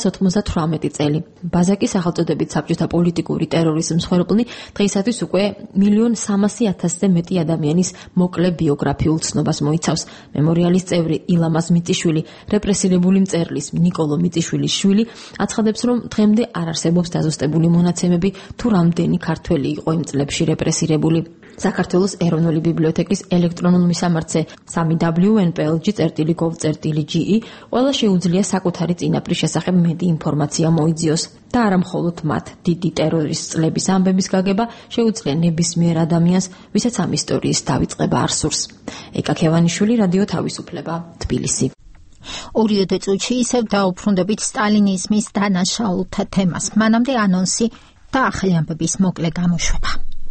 1998 წელი. ბაზაკის სახელწოდებით საბჭოთა პოლიტიკური ტერორის მსხვერპლნი დღეისათვის უკვე 1,300,000-ზე მეტი ადამიანის მოკლე ბიოგრაფიულ ცნობას მოიცავს. მემორიალის წევრი ილამაზ მიწიშვილი, რეპრესირებული მწერლის ნიკოლო მიწიშვილის შვილი აცხადებს, რომ დღემდე არ არსებობს დაზუსტებული მონაცემები თუ რამდენი ქართველი იყო იმ წლებში რეპრესირებული. საქართველოს ეროვნული ბიბლიოთეკის ელექტრონულ მისამართზე 3wnplg.gov.ge ყველა შეუძლია საკუთარი წინაპრის შესახებ მეტი ინფორმაცია მოიძიოს და არა მხოლოდ მათ. დიდი ტერორის წლების ამბების გაგება შეუძლია ნებისმიერ ადამიანს, ვისაც ამ ისტორიის დავიწყება არ სურს. ეკა ქევანიშვილი, რადიო თავისუფლება, თბილისი. ორიოდე წუთში ისევ დაუბრუნდებით სტალინიზმის დანაშაულთა თემას. მანამდე ანონსი და ახალი ამბების მოკლე გამოშვება.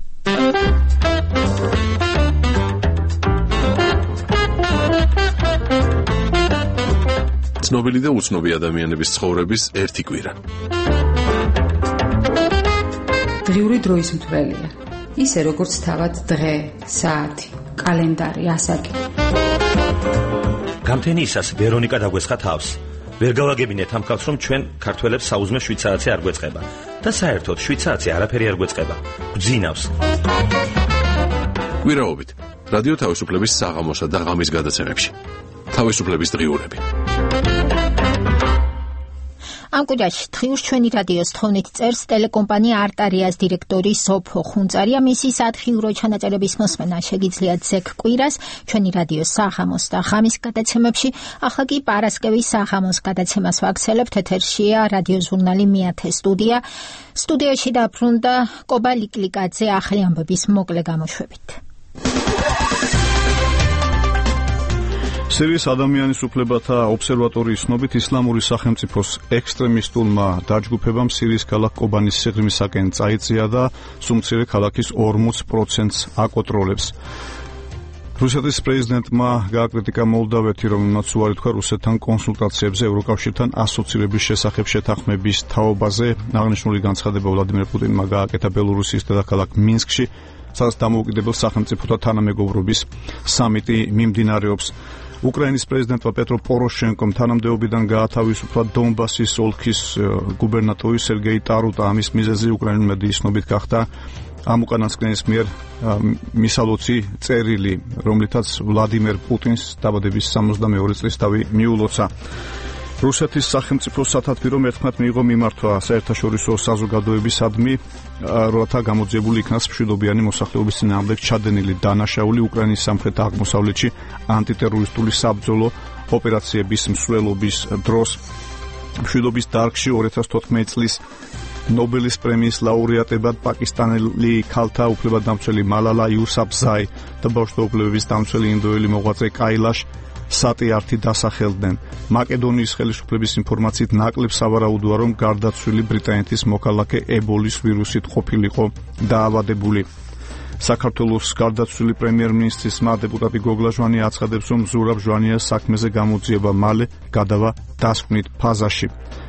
ცნობილი და უცნობი ადამიანების ცხოვრების ერთი კვირა. დღიური დროის მთვრელია. ისე როგორც თავად დღე, საათი, კალენდარი, ასაკი. გამთენიისას ვერონიკა დაგვესხა თავს. ვერ გავაგებინეთ ამ ხალხს, რომ ჩვენ ქართველებს საუზმე შვიცააცი არ გვეწყება და საერთოდ შვიცააცი არაფერი არ გვეწყება. გძინავს. კვირაობით რადიო თავისუფლების საღამოსა და ღამის გადაცემებში. თავისუფლების დღიურები. Ამ კვირაში დღიურს ჩვენი რადიოს თხოვნით წერს ტელეკომპანია არტარიას დირექტორი სოფო ხუნწარია. მისი სათხიურო ჩანაწერების მოსმენა შეგიძლიათ ზეგ კვირას ჩვენი რადიოს საღამოს და ღამის გადაცემებში. ახლა კი პარასკევის საღამოს გადაცემას ვაგრძელებთ. ეთერშია რადიოჟურნალი მეათე სტუდია. სტუდიაში დაბრუნდა კობა ლიკლიკაძე ახალი ამბების მოკლე გამოშვებით. სირიის ადამიანის უფლებათა ობსერვატორიის ცნობით ისლამური სახელმწიფოს ექსტრემისტულმა დაჯგუფებამ სირიის ქალაქ კობანის სიღრმისაკენ წაიწია და სუმცირე ქალაქის 40%-ს აკონტროლებს. რუსეთის პრეზიდენტმა გააკრიტიკა მოლდავეთი, რომელმაც უარი თქვა რუსეთთან კონსულტაციებზე ევროკავშირთან ასოცირების შესახებ შეთანხმების თაობაზე. აღნიშნული განცხადება ვლადიმერ პუტინმა გააკეთა ბელორუსიის დედაქალაქ მინსკში, სადაც დამოუკიდებელ სახელმწიფოთა თანამეგობრობის სამიტი მიმდინარეობს. უკრაინის პრეზიდენტმა პეტრო პოროშენკომ თანამდებობიდან გაათავისუფლა დონბასის ოლქის გუბერნატორი სერგეი ტარუტა. ამის მიზეზი უკრაინული მედიის ცნობით გახდა ამ უკანასკნელის მიერ მისალოცი წერილი, რომლითაც ვლადიმერ პუტინს დაბადების 62 წლის თავი მიულოცა. რუსეთის სახელმწიფო სათათბირომ ერთხმად მიიღო მიმართვა საერთაშორისო საზოგადოებისადმი, რათა გამოძიებული იქნას მშვიდობიანი მოსახლეობის წინააღმდეგ ჩადენილი დანაშაული უკრაინის სამხრეთ აღმოსავლეთში ანტიტერორისტული საბრძოლო ოპერაციების მსვლელობის დროს. მშვიდობის დარგში 2014 წლის ნობელის პრემიის ლაურეატებად პაკისტანელი ქალთა უფლებადამცველი მალალა იუსაფზაი და ბავშვთა უფლებების დამცველი ინდოელი მოღვაწე კაილაშ სატიართი დასახელდნენ. მაკედონიის ხელისუფლების ინფორმაციით ნაკლებ სავარაუდოა, რომ გარდაცვლილი ბრიტანეთის მოქალაქე ებოლის ვირუსით ყოფილიყო დაავადებული. საქართველოს გარდაცვლილი პრემიერ-მინისტრის მა დეპუტატი გოგლა ჟვანია აცხადებს, რომ ზურაბ ჟვანიას საქმეზე გამოძიება მალე გადავა დასკვნით ფაზაში.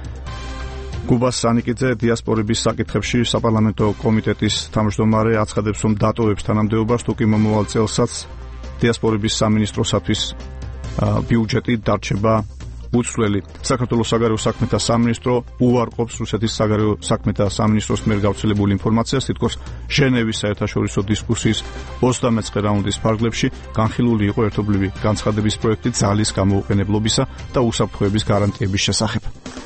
გუბას სანიკიძე დიასპორების საკითხებში საპარლამენტო კომიტეტის თავმჯდომარე აცხადებს, რომ დატოვებს თანამდებობას, თუკი მომავალ წელსაც დიასპორების სამინისტროსათვის ბიუჯეტი დარჩება უცვლელი. საქართველოს საგარეო საქმეთა სამინისტრო უარყოფს რუსეთის საგარეო საქმეთა სამინისტროს მიერ გავრცელებული ინფორმაციას, თითქოს ჟენევის საერთაშორისო დისკუსიის 29 რაუნდის ფარგლებში განხილული იყო ერთობლივი განცხადების პროექტი ძალის გამოუყენებლობისა და უსაფრთხოების გარანტიების შესახებ.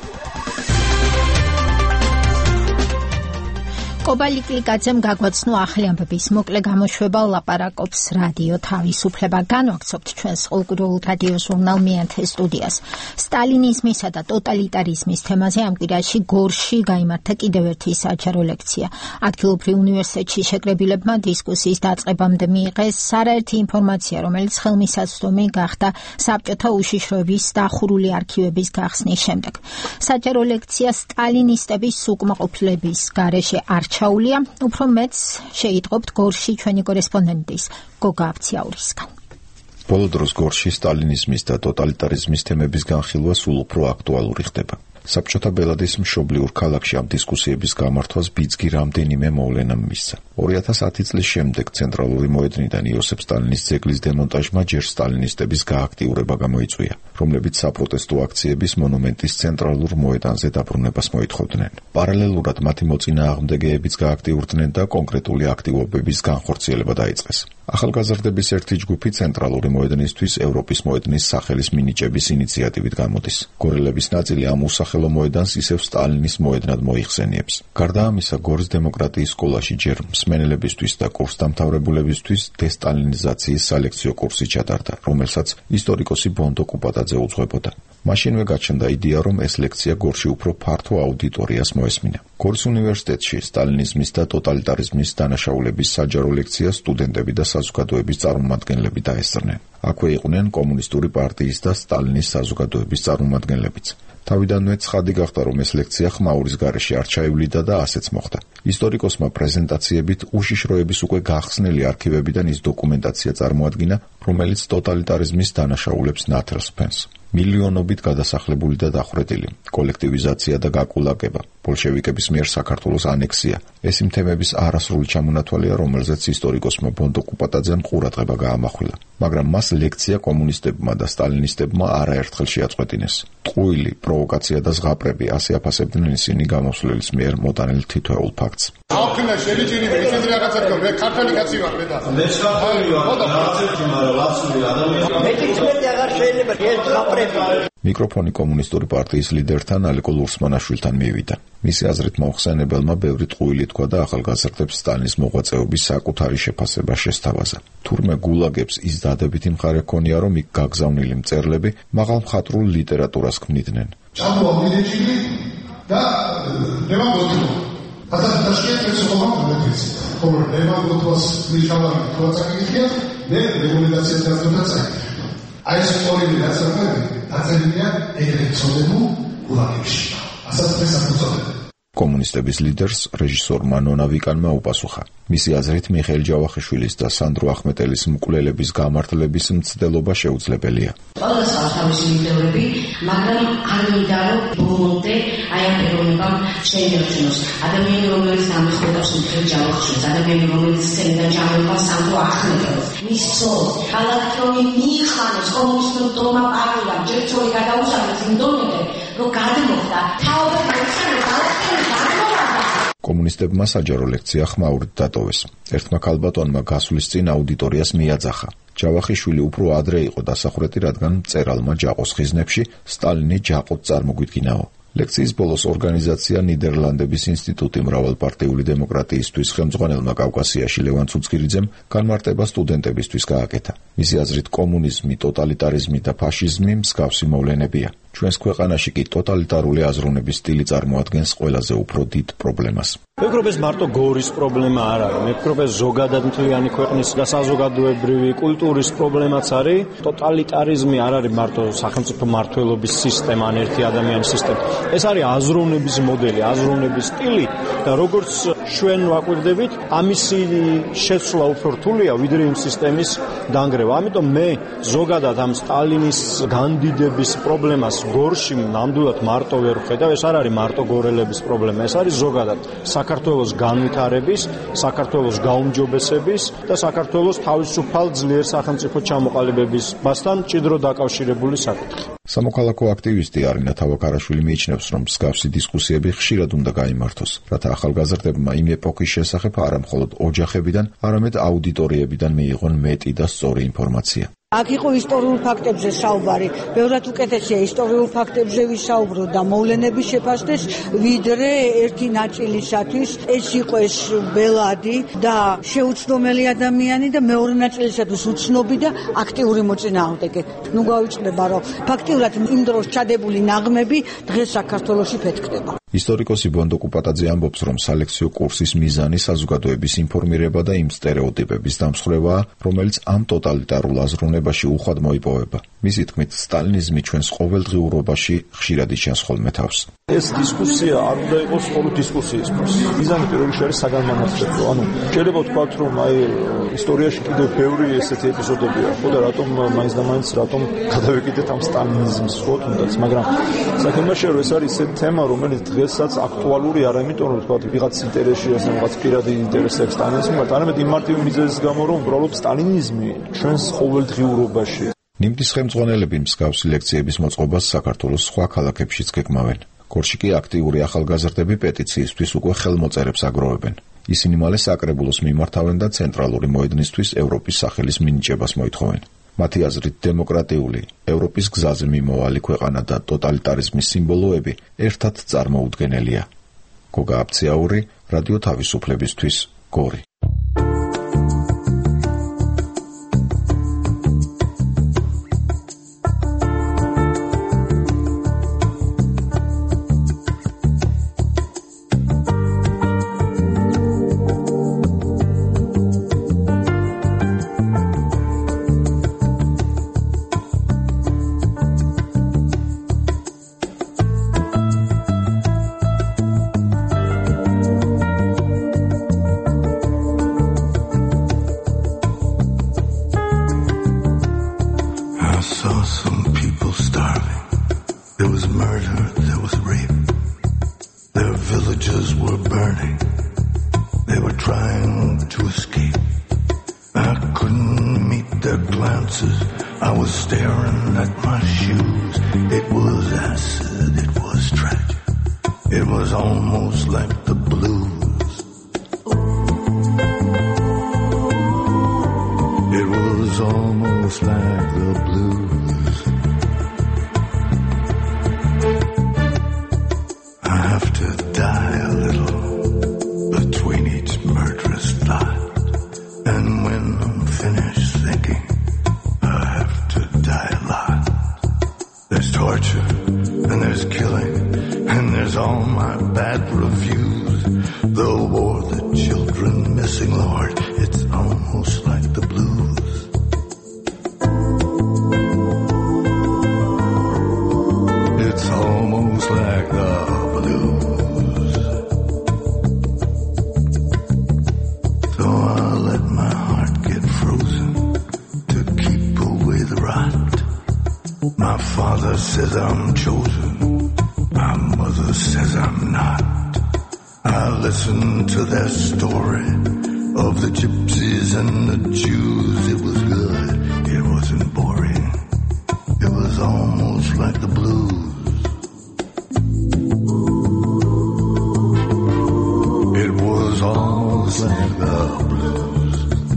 კობა ლიკლიკაძემ გაგვაცნო ახალი ამბების მოკლე გამოშვება, ლაპარაკობს რადიო თავისუფლება. განვაგრძობთ ჩვენს ყოველკვირეულ რადიო ჟურნალ მეათე სტუდიას. სტალინიზმისა და ტოტალიტარიზმის თემაზე ამ კვირაში გორში გაიმართა კიდევ ერთი საჯარო ლექცია. ადგილობრივ უნივერსიტეტში შეკრებილებმა დისკუსიის დაწყებამდე მიიღეს არაერთი ინფორმაცია, რომელიც ხელმისაწვდომი გახდა საბჭოთა უშიშროების დახურული არქივების გახსნის შემდეგ. საჯარო ლექცია სტალინისტების უკმაყოფილების გარეშე არ ჩაულია, უფრო მეც შეიტყობთ გორში ჩვენი კორესპონდენტის გოგა აბციაურისგან. ბოლო დროს გორში სტალინიზმის და ტოტალიტარიზმის თემების განხილვა სულ უფრო აქტუალური ხდება. საბჭოთა ბელადის მშობლიურ ქალაქში ამ დისკუსიების გამართვას ბიძგი რამდენიმე მოვლენა მისცა. 2010 წლის შემდეგ ცენტრალური მოედნიდან იოსებ სტალინის ძეგლის დემონტაჟმა ჯერ სტალინისტების გააქტიურება გამოიწვია, რომლებიც საპროტესტო აქციების მონუმენტის ცენტრალურ მოედანზე დაბრუნებას მოითხოვდნენ. პარალელურად მათი მოწინააღმდეგეებიც გააქტიურდნენ და კონკრეტული აქტივობების განხორციელება დაიწყეს. ახალგაზრდების ერთი ჯგუფი ცენტრალური მოედნისთვის ევროპის მოედნის სახელის მინიჭების ინიციატივით გამოდის. გორელების ნაწილი ამ სახელო მოედანს ისევ სტალინის მოედნად მოიხსენიებს. გარდა ამისა, გორის დემოკრატიის სკოლაში ჯერ მსმენელებისთვის და კურსდამთავრებულებისთვის დესტალინიზაციის სალექციო კურსი ჩატარდა, რომელსაც ისტორიკოსი ბონდო კუპატაძე უძღვებოდა. მაშინვე გაჩნდა იდეა, რომ ეს ლექცია გორში უფრო ფართო აუდიტორიას მოესმინა. გორის უნივერსიტეტში სტალინიზმის და ტოტალიტარიზმის დანაშაულების საჯარო ლექციას სტუდენტები და საზოგადოების წარმომადგენლები დაესწრნენ. აქვე იყვნენ კომუნისტური პარტიის და სტალინის საზოგადოების წარმომადგენლებიც. თავიდანვე ცხადი გახდა, რომ ეს ლექცია ხმაურის გარეშე არ ჩაივლიდა და ასეც მოხდა. ისტორიკოსმა პრეზენტაციებით უშიშროების უკვე გახსნილი არქივებიდან ის დოკუმენტაცია წარმოადგინა, რომელიც ტოტალიტარიზმის დანაშაულებს ნათელს ფენს. მილიონობით გადასახლებული და დახვრეტილი, კოლექტივიზაცია და გაკულაკება, ბოლშევიკების მიერ საქართველოს ანექსია. ეს იმ თემების არასრული ჩამონათვალია, რომელზეც ისტორიკოსმა ბონდო კუპატაძემ ყურადღება გაამახვილა. მაგრამ მას ლექცია კომუნისტებმა და სტალინისტებმა არაერთხელ შეაწყვეტინეს. ტყუილი, პროვოკაცია და ზღაპრები ასე აფასებდნენ ისინი გამოსვლის მიერ მოტანილ თითოეულ ფაქტს. აუქნა შეიძლება ისეთი რაღაცა რომ მე ქართული კაცი ვარ მე და მე შეხორი ვარ რაღაცები მაგრამ ლაცული ადამიანი მე თვითონ აღარ შეიძლება ეს ზღაპრები მიკროფონი კომუნისტური პარტიის ლიდერთან ალეკო ლურსმანაშვილთან მივიდა. მისი აზრით მოხსენებელმა ბევრი ტყუილი თქვა და ახალგაზრდებს სტალინის მოღვაწეობის საკუთარი შეფასება შესთავაზა. თურმე გულაგებს ის დადებითი მხარე ჰქონია, რომ იქ გაგზავნილი მწერლები მაღალ მხატვრულ ლიტერატურას ქმნიდნენ. ჭამოა მილეჭილი და ნემაგოთო. ასეთ დაშკეთებს ხომავთ ხოლო ნემაგოთოს მიშალარი თვალსაკითხია, მე რეგულაციას გასწორდა. აი ეს ორივე დასწრებული დაწერილია ეგრეთ წოდებულ გულაგებში. ასეთ შესაძლებლობა კომუნისტების ლიდერს რეჟისორმა ნონა ვიკანმა უპასუხა. მისი აზრით მიხეილ ჯავახიშვილის და სანდრო ახმეტელის მკვლელების გამართლების მცდელობა შეუძლებელია. ყველას აქვს თავისი მიტოვები, მაგრამ არ მინდა რომ ბოლომდე აი ამ პიროვნებამ შეინარჩუნოს. ადამიანი რომელიც ამხელავს მიხეილ ჯავახიშვილს, ადამიანი რომელიც სცენიდან ჯამეყავს სანდრო ახმეტელს, მის ცოლს, ალაქრონი მიხანოს კომუნისტურ დომა პარტია ჯერწორი გადაუსახეს იმ დონემდე, რომ გადმოხდა თაობა გაიცანოს კომუნისტებმა საჯარო ლექცია ხმაურით დატოვეს. ერთმა ქალბატონმა გასვლის წინ აუდიტორიას მიაძახა. ჯავახიშვილი უფრო ადრე იყო დასახვრეტი, რადგან მწერალმა ჯაყოს ხიზნებში სტალინი ჯაყოდ წარმოგვიდგინაო. ლექციის ბოლოს ორგანიზაცია ნიდერლანდების ინსტიტუტი მრავალპარტიული დემოკრატიისთვის ხელმძღვანელმა კავკასიაში ლევან ცუცქირიძემ განმარტება სტუდენტებისთვის გააკეთა. მისი აზრით კომუნიზმი, ტოტალიტარიზმი და ფაშიზმი მსგავსი მოვლენებია. ჩვენს ქვეყანაში კი ტოტალიტარული აზროვნების სტილი წარმოადგენს ყველაზე უფრო დიდ პრობლემას. მე ვფიქრობ ეს მარტო გორის პრობლემა არ არის. მე ვფიქრობ ეს ზოგადად მთლიანი ქვეყნის და საზოგადოებრივი კულტურის პრობლემაც არის. ტოტალიტარიზმი არ არის მარტო სახელმწიფო მმართველობის სისტემა, ან ერთი ადამიანის სისტემა. ეს არის აზროვნების მოდელი, აზროვნების სტილი და როგორც ჩვენ ვაკვირდებით, ამისი შეცვლა უფრო რთულია ვიდრე იმ სისტემის დანგრევა. ამიტომ მე ზოგადად ამ სტალინის განდიდების პრობლემას გორში ნამდვილად მარტო ვერ ვხედავ. ეს არ არის მარტო გორელების პრობლემა, ეს არის ზოგადად საქართველოს განვითარების, საქართველოს გაუმჯობესების და საქართველოს თავისუფალ ძლიერ სახელმწიფო ჩამოყალიბებასთან მჭიდრო დაკავშირებული საკითხი. სამოქალაქო აქტივისტი არინა თავაქარაშვილი მიიჩნევს, რომ მსგავსი დისკუსიები ხშირად უნდა გაიმართოს, რათა ახალგაზრდებმა იმ ეპოქის შესახებ არა მხოლოდ ოჯახებიდან, არამედ აუდიტორიებიდან მიიღონ მეტი და სწორი ინფორმაცია. აქ იყო ისტორიულ ფაქტებზე საუბარი, ბევრად უკეთესია ისტორიულ ფაქტებზე ვისაუბრო და მოვლენები შეფასდეს, ვიდრე ერთი ნაწილისათვის ეს იყო ეს ბელადი და შეუცდომელი ადამიანი და მეორე ნაწილისათვის უცნობი და აქტიური მოწინააღმდეგე. ნუ გავიწყდება, რომ ფაქტიურად იმ დროს ჩადებული ნაღმები დღეს საქართველოში ფეთქდება. ისტორიკოსი ბონდო კუპატაძე ამბობს, რომ სალექციო კურსის მიზანი საზოგადოების ინფორმირება და იმ სტერეოტიპების დამსხვრევაა, რომელიც ამ ტოტალიტარულ აზროვნებაში უხვად მოიპოვება. მისი თქმით, სტალინიზმი ჩვენს ყოველდღიურობაში ხშირად იჩენს ხოლმე თავს. ეს დისკუსია არ უნდა იყოს მხოლოდ დისკუსიის დროს. მიზანი პირველ რიგში არის საგანმანათლებლო. ანუ შეიძლება ვთქვათ, რომ აი ისტორიაში კიდევ ბევრი ესეთი ეპიზოდებია, ხო და რატომ მაინც და მაინც რატომ გადავეკიდეთ ამ სტალინიზმს, ხო თუნდაც, მაგრამ საქმე შე რომ ეს არის ესეთი თემა, რომელიც დღესაც აქტუალური არა, იმიტომ რომ ვთქვათ, ვიღაც ინტერესში ეს რაღაც პირადი ინტერესებს სტალინიზმი, არამედ იმ მარტივი მიზეზის გამო, რომ უბრალოდ სტალინიზმი ჩვენს ყოველდღიურობაში. ნიმდის ხელმძღვანელები მსგავსი ლექციების მოწყობას საქართველოს სხვა ქალაქებშიც გეკმავენ. გორში კი აქტიური ახალგაზრდები პეტიციისთვის უკვე ხელმოწერებს აგროვებენ. ისინი მალე საკრებულოს მიმართავენ და ცენტრალური მოედნისთვის ევროპის სახელის მინიჭებას მოითხოვენ. მათი აზრით, დემოკრატიული, ევროპის გზაზე მიმოვალი ქვეყანა და ტოტალიტარიზმის სიმბოლოები ერთად წარმოუდგენელია. გოგა აბციაური, რადიო თავისუფლებისთვის, გორი. There's torture, and there's killing, and there's all my bad reviews. The war, the children missing, Lord, it's almost like the blues. It's almost like the blues. So I'll let my heart get frozen to keep away the rot. My father says I'm chosen, my mother says I'm not. I listen to their story of the gypsies and the Jews. It was good, it wasn't boring. It was almost like the blues. It was almost like the blues.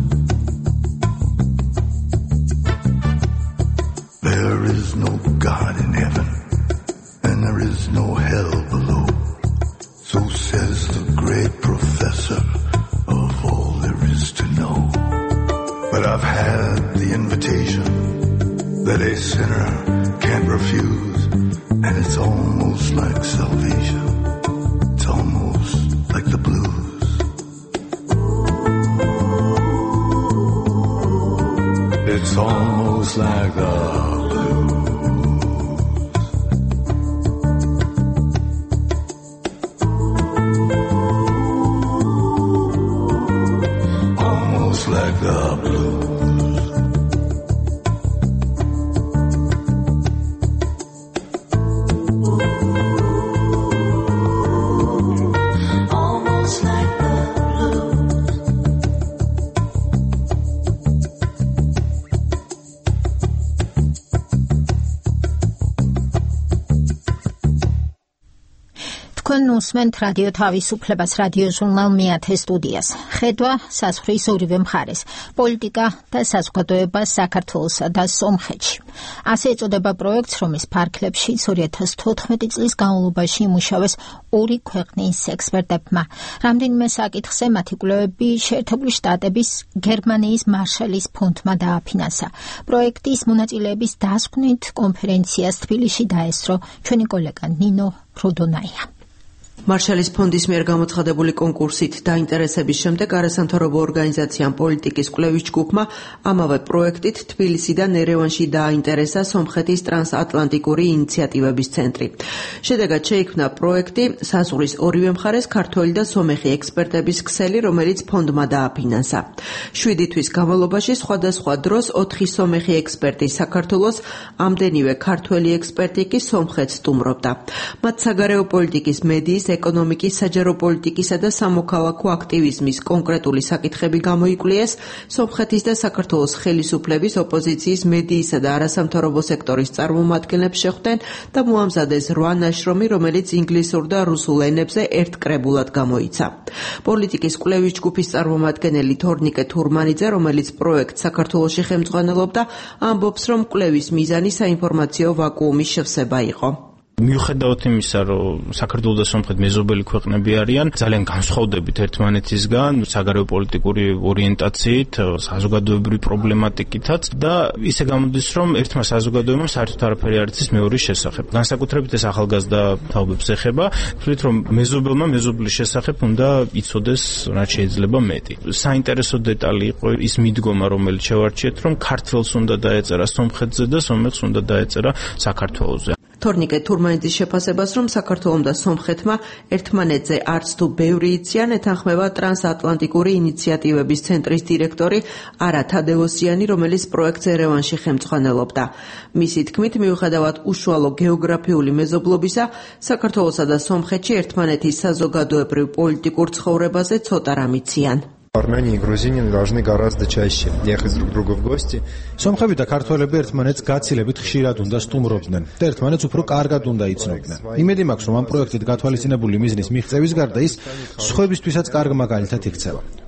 There is no God in heaven, and there is no hell below. So says the great professor of all there is to know. But I've had the invitation that a sinner can't refuse, and it's almost like salvation. It's almost like the blues. It's almost like the like the blues. Almost like the blues. თქვენ უსმენთ რადიო თავისუფლებას რადიო ჟურნალ მეათე სტუდიას. ხედვა საზღვრის ორივე მხარეს, პოლიტიკა და საზოგადოება საქართველოსა და სომხეთში. ასე ეწოდება პროექტს, რომლის ფარგლებში 2014 წლის განმავლობაში იმუშავეს ორი ქვეყნის ექსპერტებმა. რამდენიმე საკითხზე მათი კვლევები შეერთებული შტატების, გერმანიის მარშალის ფონდმა დააფინანსა. პროექტის მონაწილეების დასკვნით კონფერენციას თბილისში დაესწრო ჩვენი კოლეგა ნინო ფროდონაია. მარშალის ფონდის მიერ გამოცხადებული კონკურსით დაინტერესების შემდეგ არასამთავრობო ორგანიზაციამ პოლიტიკის კვლევის ჯგუფმა ამავე პროექტით თბილისიდან ერევანში დააინტერესა სომხეთის ტრანსატლანტიკური ინიციატივების ცენტრი. შედეგად შეიქმნა პროექტი საზღვრის ორივე მხარეს ქართველი და სომეხი ექსპერტების ქსელი, რომელიც ფონდმა დააფინანსა. 7 თვის განმავლობაში სხვადასხვა დროს 4 სომეხი ექსპერტი საქართველოს, ამდენივე ქართველი ექსპერტი კი სომხეთს სტუმრობდა. მათ საგარეო პოლიტიკის, მედიის, ეკონომიკის, საჯარო პოლიტიკისა და სამოქალაქო აქტივიზმის კონკრეტული საკითხები გამოიკვლიეს, სომხეთის და საქართველოს ხელისუფლების, ოპოზიციის, მედიისა და არასამთავრობო სექტორის წარმომადგენლებს შეხვდნენ და მოამზადეს 8 ნაშრომი, რომელიც ინგლისურ და რუსულ ენებზე ერთკრებულად გამოიცა. პოლიტიკის კვლევის ჯგუფის წარმომადგენელი თორნიკე თურმანიძე, რომელიც პროექტს საქართველოში ხელმძღვანელობდა, ამბობს, რომ კვლევის მიზანი საინფორმაციო ვაკუუმის შევსება იყო. მიუხედავად იმისა, რომ საქართველო და სომხეთი მეზობელი ქვეყნები არიან, ძალიან განსხვავდებით ერთმანეთისგან საგარეო პოლიტიკური ორიენტაციით, საზოგადოებრივი პრობლემატიკითაც და ისე გამოდის, რომ ერთმა საზოგადოებამ საერთოდ არაფერი არ იცის მეორის შესახებ. განსაკუთრებით ეს ახალგაზრდა თაობებს ეხება, თვლით რომ მეზობელმა მეზობლის შესახებ უნდა იცოდეს რაც შეიძლება მეტი. საინტერესო დეტალი იყო ის მიდგომა, რომელიც შევარჩიეთ, რომ ქართველს უნდა დაეწერა სომხეთზე და სომეხს უნდა დაეწერა საქართველოზე. თორნიკე თურმანიძის შეფასებას, რომ საქართველომ და სომხეთმა ერთმანეთზე არც თუ ბევრი იციან, ეთანხმება ტრანსატლანტიკური ინიციატივების ცენტრის დირექტორი არა თადევოსიანი, რომელიც პროექტს ერევანში ხელმძღვანელობდა. მისი თქმით, მიუხედავად უშუალო გეოგრაფიული მეზობლობისა, საქართველოსა და სომხეთში ერთმანეთის საზოგადოებრივ პოლიტიკურ ცხოვრებაზე ცოტა რამ იციან. Армяне и грузины должны гораздо чаще ехать друг к другу в гости. სომხები და ქართველები ერთმანეთს გაცილებით ხშირად უნდა სტუმრობდნენ და ერთმანეთს უფრო კარგად უნდა იცნობდნენ. იმედი მაქვს, რომ ამ პროექტით გათვალისწინებული მიზნის მიღწევის გარდა ის სხვებისთვისაც კარგ მაგალითად იქცევა.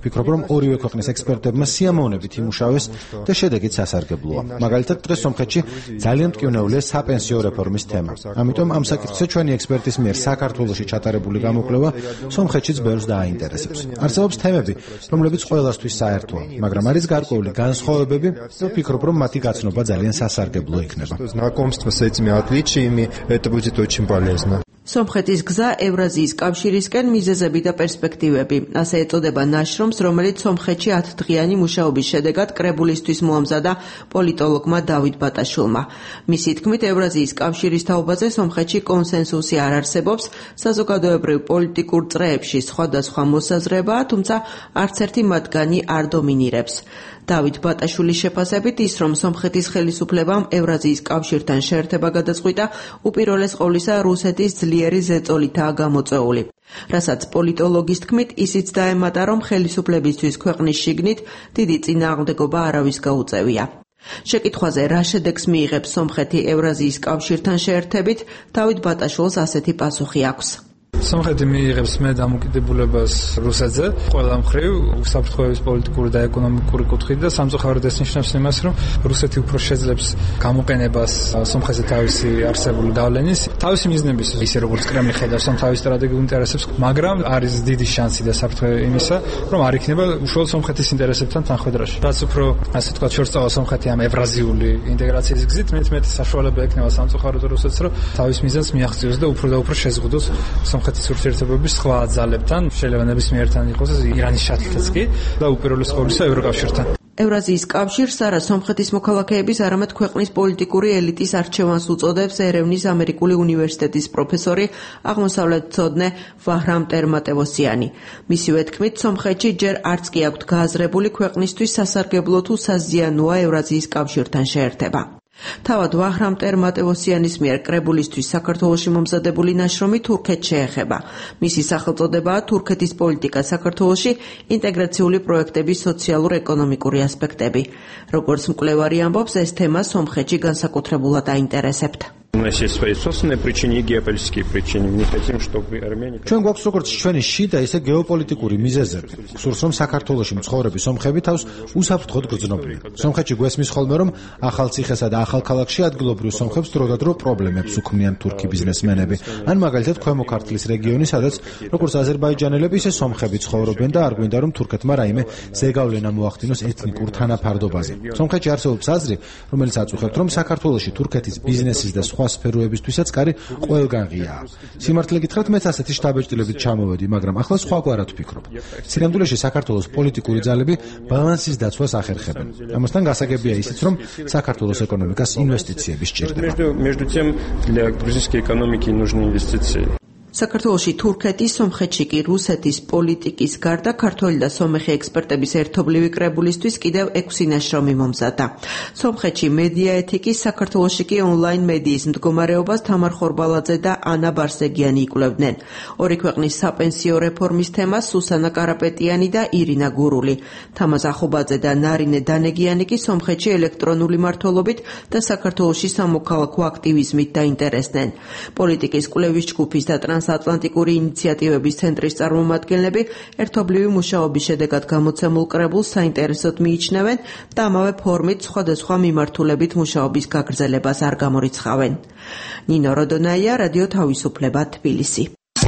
ვფიქრობ, რომ ორივე ქვეყნის ექსპერტებმა სიამოვნებით იმუშავეს და შედეგიც სასარგებლოა. მაგალითად, დღეს სომხეთში ძალიან მტკივნეულია საპენსიო რეფორმის თემა. ამიტომ ამ საკითხზე ჩვენი ექსპერტის მიერ საქართველოში ჩატარებული გამოკვლევა სომხეთშიც ბევრს დააინტერესებს. არსებობს თემები, რომლებიც ყველასთვის საერთოა, მაგრამ არის გარკვეული განსხვავებები და ვფიქრობ, რომ მათი გაცნობა ძალიან სასარგებლო იქნება. Знакомство с этими отличиями это будет очень полезно. სომხეთის გზა ევრაზიის კავშირისკენ მიზეზები და პერსპექტივები. ასე ეწოდება ნაშრომს, რომელიც სომხეთში 10 დღიანი მუშაობის შედეგად კრებულისთვის მოამზადა პოლიტოლოგმა დავით ბატაშვილმა. მისი თქმით, ევრაზიის კავშირის თაობაზე სომხეთში კონსენსუსი არ არსებობს, საზოგადოებრივ პოლიტიკურ წრეებში სხვადასხვა მოსაზრებაა, თუმცა არც ერთი მათგანი არ დომინირებს. დავით ბატაშვილის შეფასებით ის, რომ სომხეთის ხელისუფლებამ ევრაზიის კავშირთან შეერთება გადაწყვიტა, უპირველეს ყოვლისა რუსეთის ძლიერი ზეწოლითაა გამოწვეული. რასაც პოლიტოლოგის თქმით, ისიც დაემატა, რომ ხელისუფლებისთვის ქვეყნის შიგნით დიდი წინააღმდეგობა არავის გაუწევია. შეკითხვაზე რა შედეგს მიიღებს სომხეთი ევრაზიის კავშირთან შეერთებით, დავით ბატაშვილს ასეთი პასუხი აქვს. სომხეთი მიიღებს მე დამოკიდებულებას რუსეთზე, ყველა მხრივ უსაფრთხოების პოლიტიკური და ეკონომიკური კუთხით და სამწუხაროდ ეს ნიშნავს იმას, რომ რუსეთი უფრო შეძლებს გამოყენებას სომხეთზე თავისი არსებული გავლენის, თავისი მიზნების, ისე როგორც კრემლი ხედავს ამ თავის სტრატეგიულ ინტერესებს, მაგრამ არის დიდი შანსი და საფრთხე იმისა, რომ არ იქნება უშუალოდ სომხეთის ინტერესებთან თანხვედრაში. რაც უფრო, ასე ვთქვათ, შორსწავა სომხეთი ამ ევრაზიული ინტეგრაციის გზით, მეტ საშუალება ექნება სამწუხაროდ რუსეთს, რომ თავის მიზანს მიაღწიოს და უფრო შეზღუდოს სომხეთის ურთიერთობების სხვა ძალებთან, შეიძლება ნებისმიერთან იყოს ირანის შეთანხმებაც კი და უპირველეს ყოვლისა ევროკავშირთან. ევრაზიის კავშირს არა სომხეთის მოქალაქეების, არამედ ქვეყნის პოლიტიკური ელიტის არჩევანს უწოდებს ერევნის ამერიკული უნივერსიტეტის პროფესორი, აღმოსავლეთმცოდნე ვაჰრამ ტერმატევოსიანი. მისივე თქმით, სომხეთში ჯერ არც კი აქვთ გააზრებული ქვეყნისთვის სასარგებლო თუ საზიანოა ევრაზიის კავშირთან შეერთება. თავად ვაჰრამ ტერმატევოსიანის მიერ კრებულისთვის საქართველოში მომზადებული ნაშრომი თურქეთს შეეხება. მისი სახელწოდებაა თურქეთის პოლიტიკა საქართველოში, ინტეგრაციული პროექტების სოციალურ-ეკონომიკური ასპექტები. როგორც მკვლევარი ამბობს, ეს თემა სომხეთში განსაკუთრებულად აინტერესებთ. У нас есть свои собственные причины и геополитические причины. Мы не хотим, чтобы Армения... ჩვენ გვაქვს როგორც ჩვენი შიდა, ისე გეოპოლიტიკური მიზეზები. გსურს რომ საქართველოში მცხოვრები სომხები თავს უსაფრთხოდ გრძნობდნენ. სომხეთში გვესმის ხოლმე, რომ ახალციხესა და ახალქალაქში ადგილობრივ სომხებს დროდადრო პრობლემებს უქმნიან თურქი ბიზნესმენები. ან მაგალითად ქვემო ქართლის რეგიონი, სადაც როგორც აზერბაიჯანელები, ისე სომხები ცხოვრობენ და არ გვინდა რომ თურქეთმა რაიმე ზეგავლენა მოახდინოს ეთნიკურ თანაფარდობაზე. სომხეთში არსებობს აზრი, რომელიც აწუხებთ, რომ საქართველოში თურქეთის ბიზნესის და სხვა სფეროებისთვისაც კარი ყველგან ღიაა. სიმართლე გითხრათ, მეც ასეთი შტაბეჭდილებით ჩამოვედი, მაგრამ ახლა სხვაგვარად ვფიქრობ. სინამდვილეში საქართველოს პოლიტიკური ძალები ბალანსის დაცვას ახერხებენ. ამასთან გასაგებია ისიც, რომ საქართველოს ეკონომიკას ინვესტიციები სჭირდება. Между тем, для грузинской экономики нужны инвестиции. საქართველოში თურქეთის, სომხეთში კი რუსეთის პოლიტიკის გარდა ქართველი და სომეხი ექსპერტების ერთობლივი კრებულისთვის კიდევ 6 ნაშრომი მომზადდა. სომხეთში მედია ეთიკის, საქართველოში კი ონლაინ მედიის მდგომარეობას თამარ ხორბალაძე და ანა ბარსეგიანი იკვლევდნენ. ორი ქვეყნის საპენსიო რეფორმის თემას სუსანა კარაპეტიანი და ირინა გურული. თამაზ ახობაძე და ნარინე დანეგიანი კი სომხეთში ელექტრონული მმართველობით და საქართველოში სამოქალაქო აქტივიზმით დაინტერესდნენ. პოლიტიკის კვლევის ჯგუფის და ტრანსატლანტიკური ინიციატივების ცენტრის წარმომადგენლები ერთობლივი მუშაობის შედეგად გამოცემულ კრებულს საინტერესოდ მიიჩნევენ და ამავე ფორმით სხვადასხვა მიმართულებით მუშაობის გაგრძელებას არ გამორიცხავენ. ნინო როდონაია, რადიო თავისუფლება, თბილისი.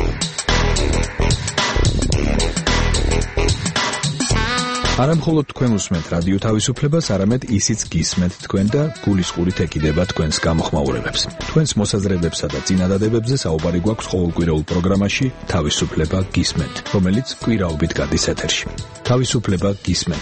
არამხოლოდ თქვენ უსმენთ რადიო თავისუფლებას, არამედ ისიც გისმენთ თქვენ და გულისყურით ეკიდება თქვენს გამოხმაურებებს. თქვენს მოსაზრებებსა და წინადადებებზე საუბარი გვაქვს ყოველკვირეულ პროგრამაში თავისუფლება გისმენთ, რომელიც კვირაობით გადის ეთერში. თავისუფლება გისმენთ.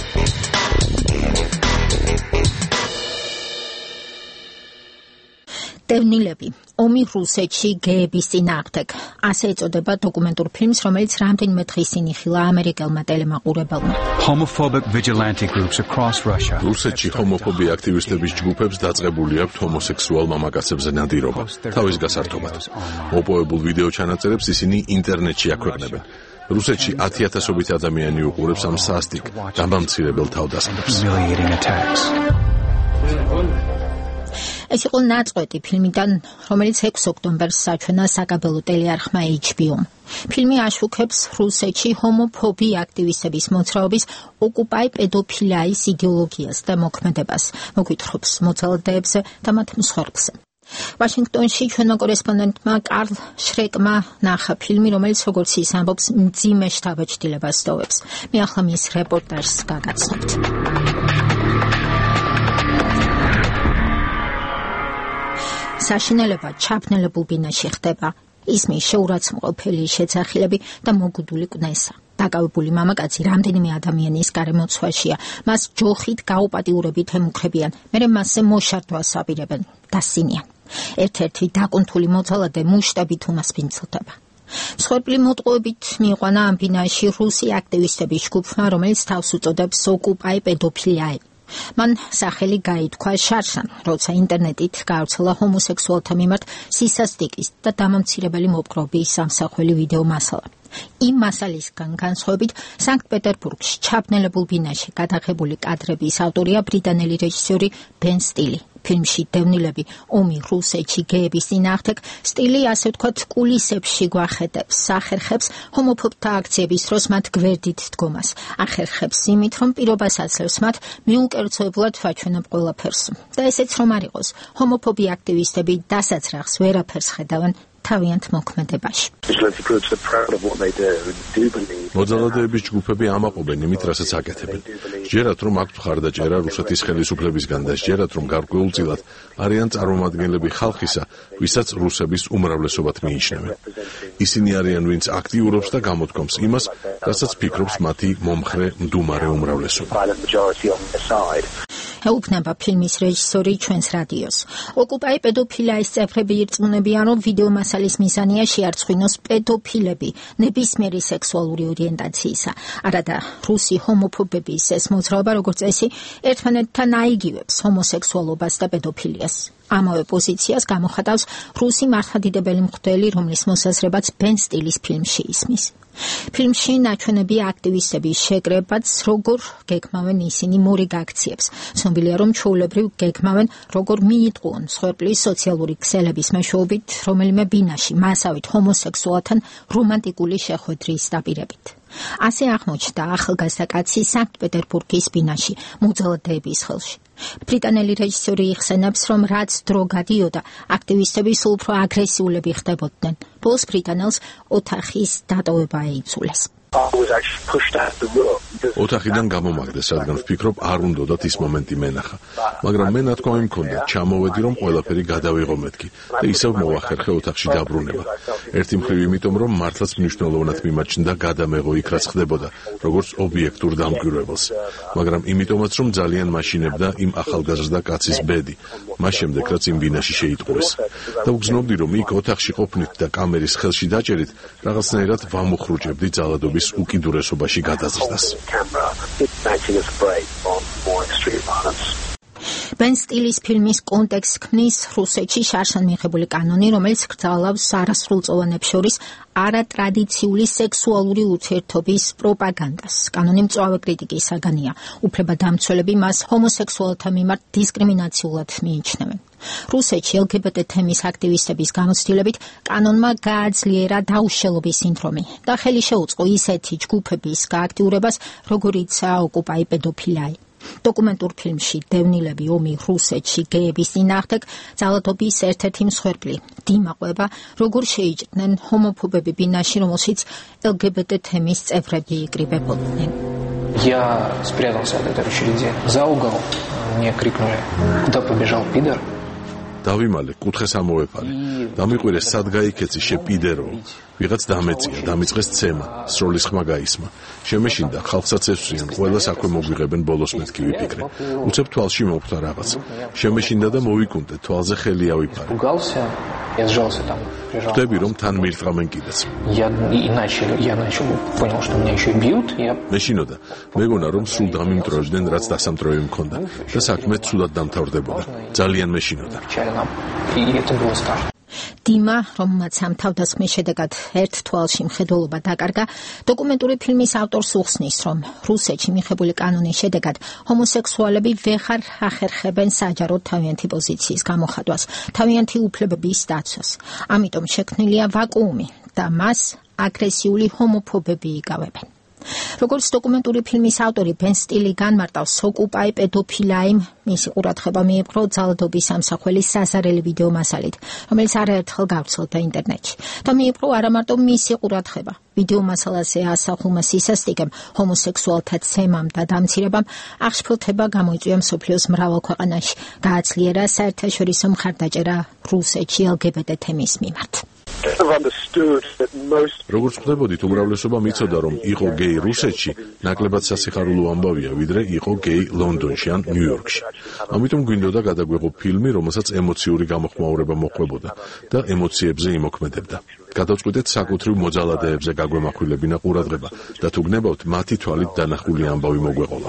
დევნილები, ომი რუსეთში გეების წინააღმდეგ. ასე ეწოდება დოკუმენტურ ფილმს, რომელიც რამდენიმე დღის წინ იხილა ამერიკელმა ტელემაყურებელმა. Homophobic vigilante groups across Russia. რუსეთში ჰომოფობი აქტივისტების ჯგუფებს დაწყებული აქვთ ჰომოსექსუალ მამაკაცებზე ნადირობა, თავის გასართობად. მოპოვებულ ვიდეო ჩანაწერებს ისინი ინტერნეტში აქვეყნებენ. რუსეთში 10,000-ობით ადამიანი უყურებს ამ სასტიკ, დამამცირებელ თავდასხმებს. ეს იყო ნაწყვეტი ფილმიდან, რომელიც 6 ოქტომბერს საჩვენა საკაბელო ტელეარხმა HBO-მ. ფილმი აშუქებს რუსეთში ჰომოფობი აქტივისტების მოძრაობის ოკუპაი პედოფილიაის იდეოლოგიას და მოქმედებას, მოგვითხრობს მოძალადეებზე და მათ მსხვერპლზე. ვაშინგტონში ჩვენმა კორესპონდენტმა კარლ შრეკმა ნახა ფილმი, რომელიც როგორც ის ამბობს, მძიმე შთაბეჭდილებას ტოვებს. მე ახლა მის რეპორტაჟს გაგაცნობთ. საშინელება ჩაბნელებულ ბინაში ხდება. ისმის შეურაცმყოფელი შეძახილები და მოგუდული კვნესა. დაკავებული მამაკაცი რამდენიმე ადამიანის გარემოცვაშია. მას ჯოხით გაუპატიურებით ემუქრებიან, მერე მასზე მოშარდვას აპირებენ და სინიან. ერთ-ერთი დაკუნთული მოძალადე მუშტებით უმასპინძლდება. მსხვერპლი მოტყუებით მიიყვანა ამ ბინაში რუსი აქტივისტების ჯგუფმა, რომელიც თავს უწოდებს ოკუპაი პედოფილიაი. მან სახელი გაითქვა შარშან, როცა ინტერნეტით გავრცელა ჰომოსექსუალთა მიმართ სისასტიკის და დამამცირებელი მოპყრობის სამსახველი ვიდეო მასალა. იმ მასალისგან განსხვავებით, სანქტ-პეტერბურგში ჩაბნელებულ ბინაში გადაღებული კადრების ავტორია ბრიტანელი რეჟისორი ბენ სტილი. ფილმში დევნილები ომი რუსეთში გეების წინააღმდეგ სტილი, ასე ვთქვათ, კულისებში გვახეთებს, ახერხებს ჰომოფობთა აქციების დროს მათ გვერდით დგომას, ახერხებს იმით, რომ პირობას აძლევს მათ მიუკერძოებულად ვაჩვენებ ყველაფერს. და ესეც რომ არ იყოს, ჰომოფობი აქტივისტები დასაცრახს ვერაფერს ხედავენ თავიანთ მოქმედებაში. მოძალადეების ჯგუფები ამაყობენ იმით, რასაც აკეთებენ. ჯერათ რომ აქვთ მხარდაჭერა რუსეთის ხელისუფლებისგან და ჯერათ რომ გარკვეულწილად არიან წარმომადგენლები ხალხისა, ვისაც რუსების უმრავლესობად მიიჩნევენ. ისინი არიან, ვინც აქტიურობს და გამოთქვამს იმას, რასაც ფიქრობს მათი მომხრე მდუმარე უმრავლესობა. ეუბნება ფილმის რეჟისორი ჩვენს რადიოს. ოკუპაი პედოფილიაის წევრები ირწმუნებიან, რომ ვიდეო მასალის მიზანია შეარწყვინოს პედოფილები ნებისმიერი სექსუალური ორიენტაციისა. არადა რუსი ჰომოფობების ეს მოძრაობა, როგორც წესი, ერთმანეთთან აიგივებს ჰომოსექსუალობას და პედოფილიას. ამავე პოზიციას გამოხატავს რუსი მართლმადიდებელი მღვდელი, რომლის მოსაზრებაც ბენ სტილის ფილმში ისმის. ფილმში ნაჩვენებია აქტივისტების შეკრებაც, როგორ გეგმავენ ისინი მორიგ აქციებს. ცნობილია, რომ ჩვეულებრივ გეგმავენ, როგორ მიიტყუონ მსხვერპლის სოციალური ქსელების მეშვეობით რომელიმე ბინაში, მასავით ჰომოსექსუალთან რომანტიკული შეხვედრის დაპირებით. ასე აღმოჩნდა ახალგაზრდა კაცი სანქტ-პეტერბურგის ბინაში, მოძალადეების ხელში. ბრიტანელი რეჟისორი იხსენებს, რომ რაც დრო გადიოდა, აქტივისტები სულ უფრო აგრესიულები ხდებოდნენ. ბოლოს ბრიტანელს ოთახის დატოვება ეიცულეს. ოთახიდან გამომაგდეს, რადგან ვფიქრობ, არ უნდათ ის მომენტი მენახა. მაგრამ მე ნათქვამი მქონდა, ჩამოვედი, რომ ყველაფერი გადავიღო მეთქი და ისევ მოვახერხე ოთახში დაბრუნება. ერთი მხრივ იმიტომ, რომ მართლაც მნიშვნელოვნად მიმაჩნდა გადამეღო იქ რაც ხდებოდა, როგორც ობიექტურ დამკვირვებელს. მაგრამ იმიტომაც, რომ ძალიან მაშინებდა იმ ახალგაზრდა კაცის ბედი, მას შემდეგ რაც იმ ბინაში შეიტყურეს. და ვგზნობდი, რომ იქ ოთახში ყოფნით და კამერის ხელში დაჭერით, რაღაცნაირად ვამოხრუჭებდი ძალადობის უკიდურესობაში გადაზრდას. ბენ სტილის ფილმის კონტექსტს ქმნის რუსეთში შარშან მიღებული კანონი, რომელიც გრძალავს არასრულწლოვანებს შორის არატრადიციული სექსუალური ურთიერთობის პროპაგანდას. კანონი მწვავე კრიტიკის საგანია. უფლებადამცველები მას ჰომოსექსუალთა მიმართ დისკრიმინაციულად მიიჩნევენ. რუსეთში LGBT თემის აქტივისტების გამოცდილებით კანონმა გააძლიერა დაუშელობის სინდრომი და ხელი შეუწყო ისეთი ჯგუფების გააქტიურებას, როგორიცაა ოკუპაი პედოფილიაი. დოკუმენტურ ფილმში დევნილები ომი რუსეთში გეების წინააღმდეგ ძალადობის ერთ-ერთი მსხვერპლი დიმაყვება, როგორ შეიჭრნენ ჰომოფობები ბინაში, რომელშიც LGBT თემის წევრები იკრიბებოდნენ. Я спрятался от этой очереди за угол. Мне крикнули: "Куда побежал пидор?" დავიმალე, კუთხეს ამოვეფარე. დამიყვირეს, სად გაიქეცი შეპიდერო. ვიღაც დამეწია, დამიწყეს ცემა, სროლის ხმა გაისმა. შემეშინდა, ხალხსაც ესვრიან, ყველას აქვე მოგვიღებენ, ბოლოს მეთქი ვიფიქრე. უცებ თვალში მოვხვდა რაღაც. შემეშინდა და მოვიკუნდე, თვალზე ხელი ავიფარე. Я сжался там, прижал. Ხდები, რომ თან მირტყამენ კიდეც. Я начал понял, что меня еще бьют. მეშინოდა, მეგონა, რომ სულ დამიმტროებდნენ, რაც დასამტროები მქონდა და საქმე ცუდად დამთავრდებოდა. ძალიან მეშინოდა. დიმა, რომელმაც ამ თავდასხმის შედეგად ერთ თვალში მხედველობა დაკარგა, დოკუმენტური ფილმის ავტორს უხსნის, რომ რუსეთში მიღებული კანონის შედეგად ჰომოსექსუალები ვეღარ ახერხებენ საჯაროდ თავიანთი პოზიციის გამოხატვას, თავიანთი უფლებების დაცვას. ამიტომ შექმნილია ვაკუუმი და მას აგრესიული ჰომოფობები იკავებენ. როგორც დოკუმენტური ფილმის ავტორი ბენ სტილი განმარტავს, ოკუპაი პედოფილაიმ მისი ყურადღება მიიპყრო ძალადობის ამსახველის საზარელი ვიდეო მასალით, რომელიც არაერთხელ გავრცელდა ინტერნეტში. და მიიპყრო არა მარტო მისი ყურადღება, ვიდეო მასალაზე ასახულმა სისასტიკემ, ჰომოსექსუალთა ცემამ და დამცირებამ აღშფოთება გამოიწვია მსოფლიოს მრავალ ქვეყანაში, გააცლიერა საერთაშორისო მხარდაჭერა რუსეთში LGBT თემის მიმართ. როგორც ხდებოდით, უმრავლესობამ იცოდა, რომ იყო გეი რუსეთში ნაკლებად სასიხარულო ამბავია, ვიდრე იყო გეი ლონდონში ან ნიუ-იორკში. ამიტომ გვინდოდა გადაგვეღო ფილმი, რომელსაც ემოციური გამოხმაურება მოყვებოდა და ემოციებზე იმოქმედებდა. გადავწყვიტეთ საკუთრივ მოძალადეებზე გაგვემახვილებინა ყურადღება და თუ გნებავთ, მათი თვალით დანახული ამბავი მოგვეყოლა.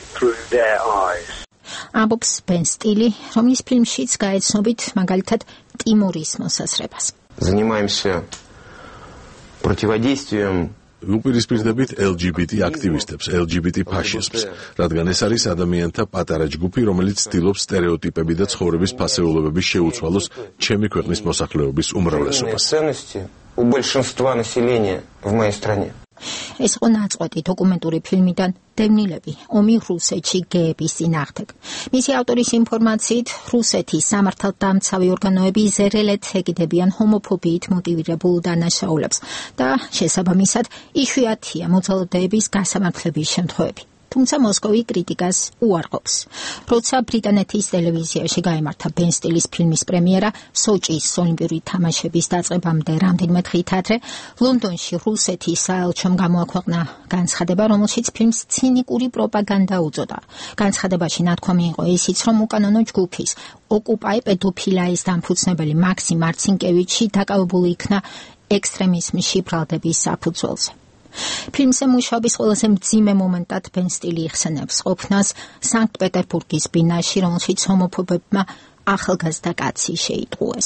ამბობს ბენ სტილი, რომლის ფილმშიც გაეცნობით მაგალითად ტიმორის მოსაზრებას. Занимаемся противодействием უპირისპირდებით LGBT აქტივისტებს, LGBT ფაშისტებს, რადგან ეს არის ადამიანთა პატარა ჯგუფი, რომელიც ცდილობს სტერეოტიპები და ცხოვრების ფასეულობების შეუცვალოს ჩემი ქვეყნის მოსახლეობის უმრავლესობას. у большинства населения в моей стране. ეს იყო ნაწყვეტი დოკუმენტური ფილმიდან დევნილები ომი რუსეთში გეების წინააღმდეგ. მისი ავტორის ინფორმაციით, რუსეთის სამართალდამცავი ორგანოები ზერელედ ეკიდებიან ჰომოფობიით მოტივირებულ დანაშაულებს და შესაბამისად იშვიათია მოძალადეების გასამართლების შემთხვევები. თუმცა მოსკოვი კრიტიკას უარყოფს. როცა ბრიტანეთის ტელევიზიაში გაიმართა ბენ სტილის ფილმის პრემიერა, სოჭის ოლიმპიური თამაშების დაწყებამდე რამდენიმე დღით ადრე, ლონდონში რუსეთის საელჩომ გამოაქვეყნა განცხადება, რომელშიც ფილმს ცინიკური პროპაგანდა უწოდა. განცხადებაში ნათქვამი იყო ისიც, რომ უკანონო ჯგუფის ოკუპაი პედოფილაის დამფუძნებელი მაქსიმ მარცინკევიჩი დაკავებული იქნა ექსტრემიზმში ბრალდების საფუძველზე. ფილმზე მუშაობის ყველაზე მძიმე მომენტად ბენ სტილი იხსენებს ყოფნას სანქტ-პეტერბურგის ბინაში, რომელშიც ჰომოფობებმა ახალგაზრდა კაცი შეიტყუეს.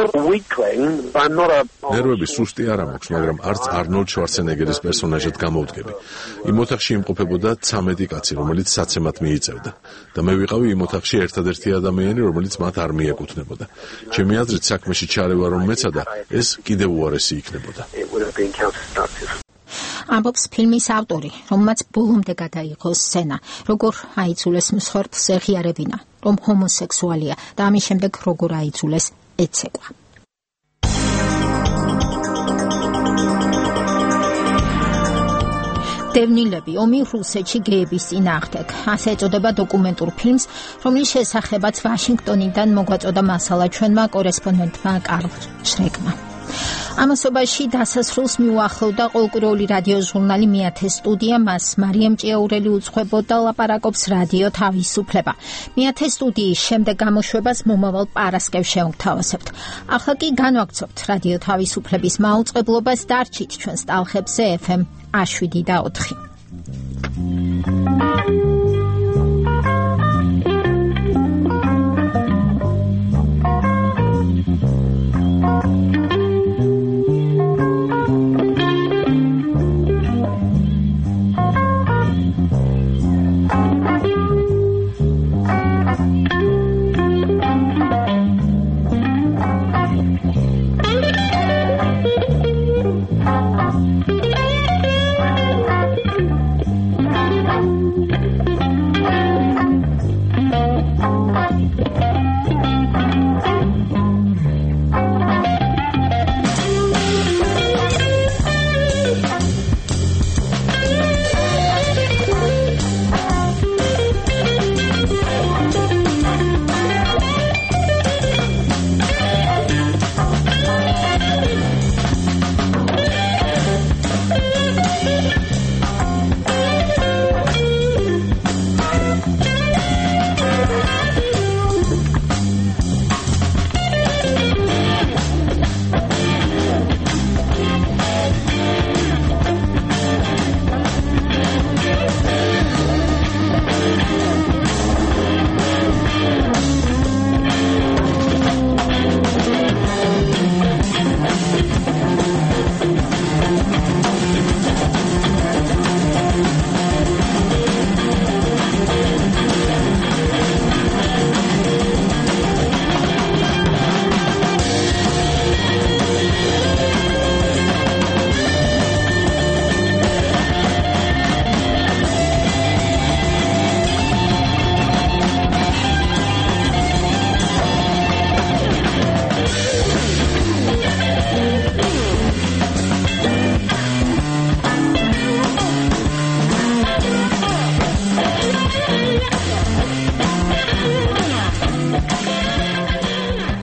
ნერვები სუსტი არ მაქვს, მაგრამ არც არნოლდ შვარცენეგერის პერსონაჟად გამოვდგები. იმ ოთახში იმყოფებოდა 13 კაცი, რომელიც საცემად მიიწევდა და მე ვიყავი იმ ოთახში ერთადერთი ადამიანი, რომელიც მათ არ მიეკუთვნებოდა. ჩემი აზრით, საქმეში ჩარევა რომ მეცადა, ეს კიდევ უარესი იქნებოდა. ამბობს ფილმის ავტორი, რომელმაც ბოლომდე გადაიღო სცენა, როგორ აიძულეს მსხვერპლს ეღიარებინა, რომ ჰომოსექსუალია და ამის შემდეგ როგორ აიძულეს ეცეკვა. დევნილები ომი რუსეთში გეების წინააღმდეგ. ასე ეწოდება დოკუმენტურ ფილმს, რომლის შესახებაც ვაშინგტონიდან მოგვაწოდა მასალა ჩვენმა კორესპონდენტმა კარლ შრეკმა. ამასობაში დასასრულს მიუახლოვდა ყოველკვირეული რადიო ჟურნალი მეათე სტუდია, მას მარიამ ჭიაურელი უძღვებოდა, ლაპარაკობს რადიო თავისუფლება. მეათე სტუდიის შემდეგ გამოშვებას მომავალ პარასკევს შევთავაზებთ. ახლა კი განვაგრძობთ რადიო თავისუფლების მაუწყებლობას, დარჩით ჩვენს ტალხებზე FM 7 და 4.